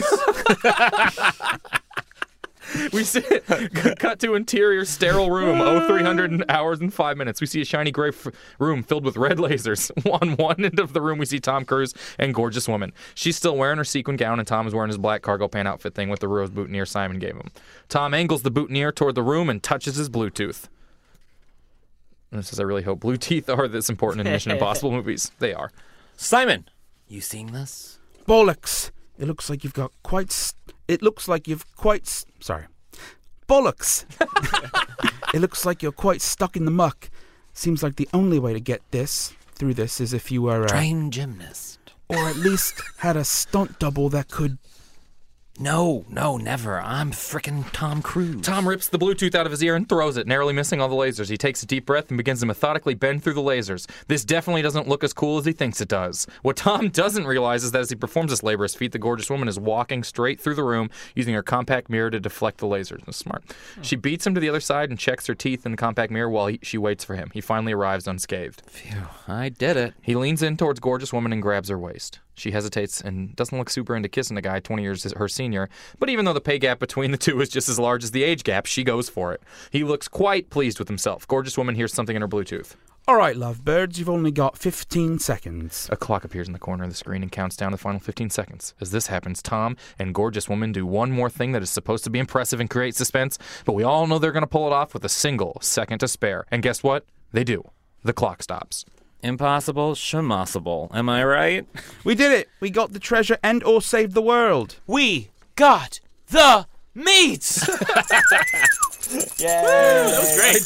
We see cut to interior sterile room. Oh, three hundred hours and five minutes. We see a shiny gray f- room filled with red lasers. On one end of the room, we see Tom Cruise and gorgeous woman. She's still wearing her sequin gown, and Tom is wearing his black cargo pant outfit thing with the rose boutonniere Simon gave him. Tom angles the boutonniere toward the room and touches his Bluetooth. And this is, I really hope blue teeth are this important in Mission Impossible movies. They are. Simon, you seeing this? Bollocks! It looks like you've got quite. S- it looks like you've quite. S- sorry. Bollocks! It looks like you're quite stuck in the muck. Seems like the only way to get this through this is if you were a trained gymnast, or at least had a stunt double that could. No, no, never. I'm frickin' Tom Cruise. Tom rips the Bluetooth out of his ear and throws it, narrowly missing all the lasers. He takes a deep breath and begins to methodically bend through the lasers. This definitely doesn't look as cool as he thinks it does. What Tom doesn't realize is that as he performs this laborious feat, the gorgeous woman is walking straight through the room using her compact mirror to deflect the lasers. That's smart. Hmm. She beats him to the other side and checks her teeth in the compact mirror while he, she waits for him. He finally arrives unscathed. Phew, I did it. He leans in towards gorgeous woman and grabs her waist. She hesitates and doesn't look super into kissing a guy twenty years her senior, but even though the pay gap between the two is just as large as the age gap, she goes for it. He looks quite pleased with himself. Gorgeous woman hears something in her Bluetooth. All right, lovebirds, you've only got fifteen seconds. A clock appears in the corner of the screen and counts down the final fifteen seconds. As this happens, Tom and gorgeous woman do one more thing that is supposed to be impressive and create suspense, but we all know they're going to pull it off with a single second to spare. And guess what? They do. The clock stops. Impossible, shamossible. Am I right? We did it! We got the treasure and or saved the world. We got the meat! Yeah, that was great.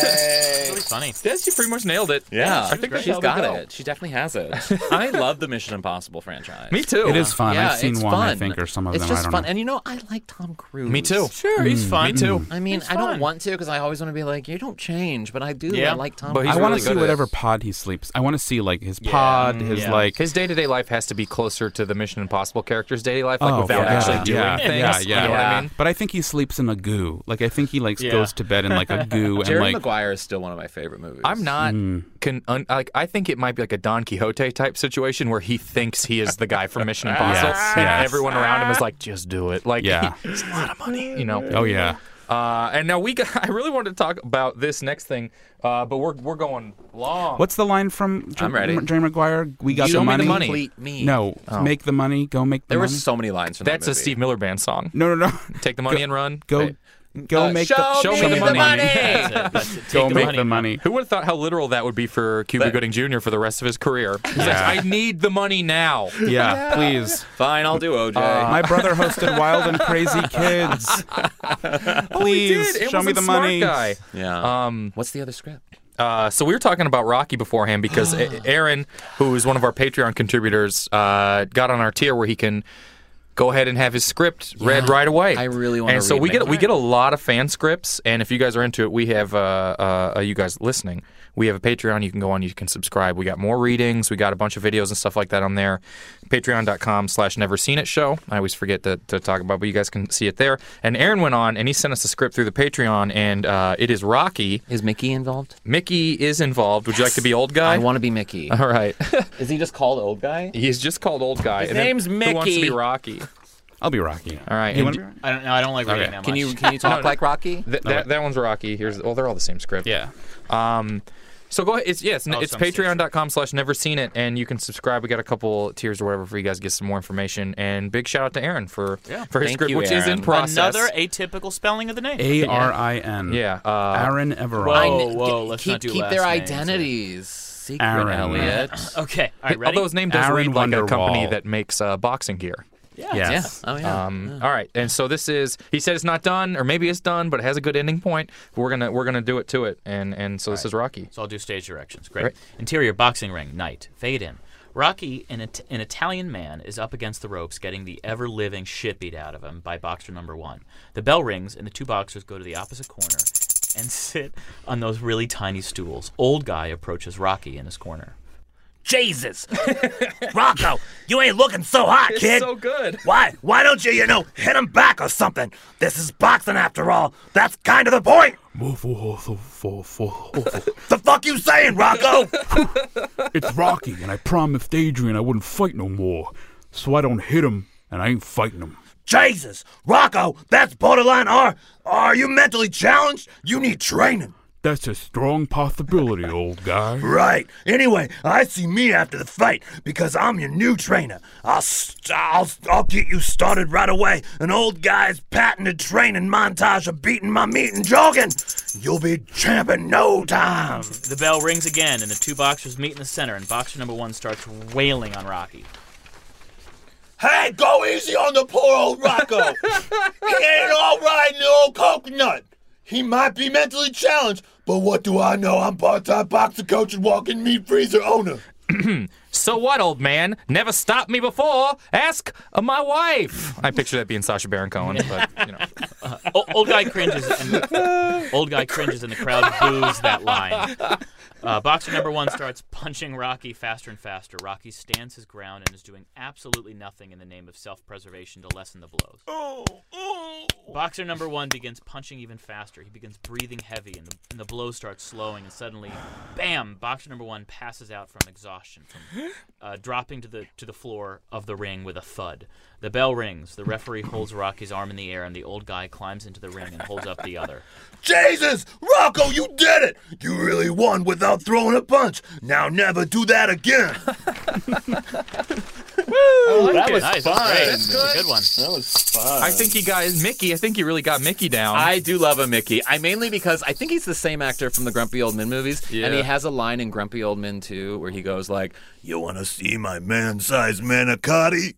That was funny. Yeah, she pretty much nailed it. Yeah, I think she's she's got it. She definitely has it. I love the Mission Impossible franchise. Me too. It is fun. Yeah, I've seen it's one, fun. I think, or some of it's them. just I don't fun. know. And you know, I like Tom Cruise. Me too. Sure, he's fun. Me too. I mean, He's I fun. don't want to because I always want to be like, you don't change, but I do. Yeah. I like Tom But Cruise. he's I want really to see good at whatever it. pod he sleeps. I want to see like his Yeah, pod, his yeah. like. His day-to-day life has to be closer to the Mission Impossible character's daily life, like Oh, without yeah, actually yeah, doing yeah, things. Yeah, yeah, You know what I mean? But I think he sleeps in a goo. Like I think he like Yeah. goes to bed in like a goo and Jerry like. Maguire is still one of my favorite movies. I'm not. Can, un, like I think it might be like a Don Quixote type situation where he thinks he is the guy from Mission Impossible, Yes, and yes. everyone around him is like, "Just do it." Like, Yeah. it's a lot of money, you know. Oh yeah. Uh, and now we got, I really wanted to talk about this next thing, uh, but we're we're going long. What's the line from J- I'm ready. Jerry Maguire? We got Show the me the money. money. Complete me. No, Oh. make the money. Go make the There were money. so many lines from That's that a movie. Steve Miller Band song. No, no, no. Take the money and run. Go, Hey. go Uh, make show the Show me me the the money. money. That's it. That's it. Take go the make money. the money. Who would have thought how literal that would be for Cuba That- Gooding Junior for the rest of his career? He's Yeah. like, I need the money now. Yeah, please. Fine, I'll do O J. My brother hosted Wild and Crazy Kids. Oh, he Please did. It show was me a the smart money. Guy. yeah. Um, What's the other script? Uh, so we were talking about Rocky beforehand because A- Aaron, who is one of our Patreon contributors, uh, got on our tier where he can go ahead and have his script read right away. I really wanna And so read we it. get we get a lot of fan scripts, and if you guys are into it, we have uh, uh, uh, you guys listening. We have a Patreon. You can go on. You can subscribe. We got more readings. We got a bunch of videos and stuff like that on there. Patreon.com slash Never Seen It Show. I always forget to, to talk about, but you guys can see it there. And Aaron went on and he sent us a script through the Patreon, and uh, it is Rocky. Is Mickey involved? Mickey is involved. Would you like to be old guy? I want to be Mickey. All right. Is he just called old guy? He's just called old guy. His and then name's Who wants to Mickey. be Rocky? I'll be Rocky. All right. You and want d- to be Rocky? I don't know. I don't like reading Okay. that much. Can you can you talk No, no. like Rocky? th- that, that one's Rocky. Here's well, they're all the same script. Yeah. Um, so go ahead. It's yes, Oh, it's some states. patreon.com slash never seen it, and you can subscribe. We got a couple tiers or whatever for you guys to get some more information. And big shout out to Aaron for Yeah. for his Thank script, you, which is in Aaron. process. Another atypical spelling of the name. A R I N. Yeah. Uh, Aaron Everard. Whoa, I- whoa, g- let's keep not do keep last their names. identities secret, Aaron. Elliot. Okay. All right. Ready? although his name does Aaron read like a Wonderwall. company that makes uh, boxing gear. yeah. Yes. Yeah. Oh yeah. Um, All right, and so this is. He said it's not done, or maybe it's done, but it has a good ending point. We're gonna we're gonna do it to it, and and so this is Rocky. So I'll do stage directions. Great. Right. Interior boxing ring. Night. Fade in. Rocky, an, It- an Italian man, is up against the ropes getting the ever-living shit beat out of him by boxer number one. The bell rings, and the two boxers go to the opposite corner and sit on those really tiny stools. Old guy approaches Rocky in his corner. Jesus. Rocco, you ain't looking so hot, It's kid. so good. Why? Why don't you, you know, hit him back or something? This is boxing after all. That's kind of the point. The fuck you saying, Rocco? It's Rocky, and I promised Adrian I wouldn't fight no more. So I don't hit him, and I ain't fighting him. Jesus. Rocco, that's borderline. Are, are you mentally challenged? You need training. That's a strong possibility, old guy. Right. Anyway, I see me after the fight because I'm your new trainer. I'll st- I'll, I'll get you started right away. An old guy's patented training montage of beating my meat and jogging. You'll be champ in no time. The bell rings again, and the two boxers meet in the center, and boxer number one starts wailing on Rocky. Hey, go easy on the poor old Rocco. He ain't all right in the old coconut. He might be mentally challenged, but what do I know? I'm part-time boxer coach and walk-in meat freezer owner. So what, old man? Never stopped me before. Ask uh, my wife. I picture that being Sacha Baron Cohen, but you know. Uh, o- old guy cringes, and old guy cringes, and the crowd boos that line. Uh, boxer number one starts punching Rocky faster and faster. Rocky stands his ground and is doing absolutely nothing in the name of self-preservation to lessen the blows. Oh, oh. Boxer number one begins punching even faster. He begins breathing heavy, and the, and the blows start slowing, and suddenly, bam! Boxer number one passes out from exhaustion, from uh, dropping to the to the floor of the ring with a thud. The bell rings. The referee holds Rocky's arm in the air, and the old guy climbs into the ring and holds up the other. Jesus! Rocco, you did it! You really won without throwing a punch. Now never do that again. I like That it. was nice. That was great. That's good. a good one. That was fun. I think he got Mickey. I think he really got Mickey down. I do love a Mickey. I mainly because I think he's the same actor from the Grumpy Old Men movies, Yeah. and he has a line in Grumpy Old Men too where he goes like, You want to see my man-sized manicotti?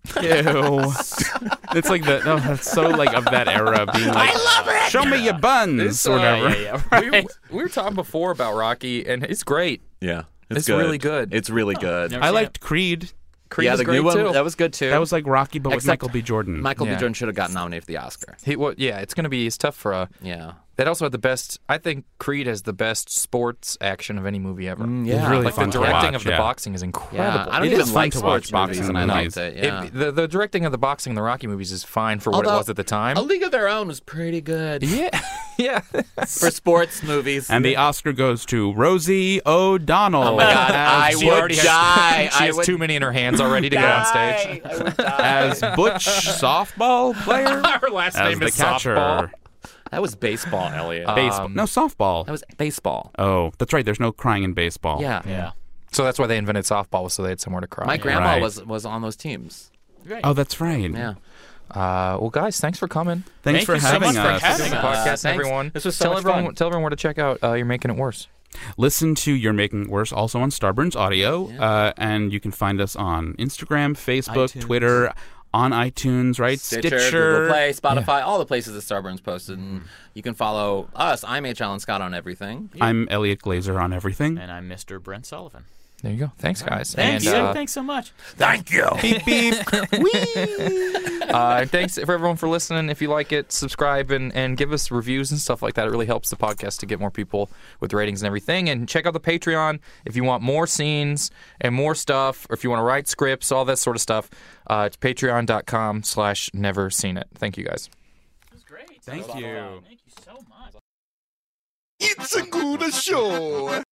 Ew. It's like the, no, that's so like of that era being like, I love it. Show me your buns It's, or uh, whatever. Yeah, yeah, we, right. we were talking before about Rocky, and it's great. "Yeah, It's really good. It's really good." Never I seen liked it. Creed. Creed yeah, was the great new one too. that was good too. That was like Rocky, but with Except Michael B. Jordan. Michael Yeah. B. Jordan should have gotten nominated for the Oscar. He, well, yeah, it's gonna be. It's tough for a. Yeah, That also had the best. I think Creed has the best sports action of any movie ever. Mm, It was yeah. really like fun the to directing watch, of the yeah. boxing is yeah. incredible. I don't It even is fun like to sports watch movies, boxing and I movies. liked it. It- Yeah. the the directing of the boxing in the Rocky movies is fine for what Although, it was at the time. A League of Their Own was pretty good Yeah, yeah. for sports movies. And the Oscar goes to Rosie O'Donnell. Oh my God, I as She would already has- die. she I has would too many in her hands already to get on stage. I would die. as Butch softball player. Her last as name the is catcher. softball. That was baseball, Elliot. Baseball. Um, no, softball. that was baseball. Oh, that's right. There's no crying in baseball. Yeah. Yeah. So that's why they invented softball, was so they had somewhere to cry. My grandma Right. was was on those teams. Great. Oh, that's right. Yeah. Uh, well, guys, thanks for coming. Thanks Thank for you so having much for us. having Doing the us. podcast, thanks. everyone. This was so tell much everyone, fun. Tell everyone where to check out. Uh, You're Making It Worse. Listen to You're Making It Worse also on Starburns Audio, uh, and you can find us on Instagram, Facebook, iTunes. Twitter, on iTunes, right? Stitcher, Google Play, Spotify, all the places that Starburns posted. And you can follow us. I'm H. Allen Scott on everything. I'm Elliot Glazer on everything. And I'm Mister Brent Sullivan. There you go. Thanks, guys. Thank and, you. Uh, Thanks so much. Thank you. Beep, beep. uh, and thanks for everyone for listening. If you like it, subscribe and, and give us reviews and stuff like that. It really helps the podcast to get more people with ratings and everything. And check out the Patreon if you want more scenes and more stuff, or if you want to write scripts, all that sort of stuff. Uh, it's patreon.com slash never seen it. Thank you, guys. That was great. Thank you. Thank you so much. It's a good show.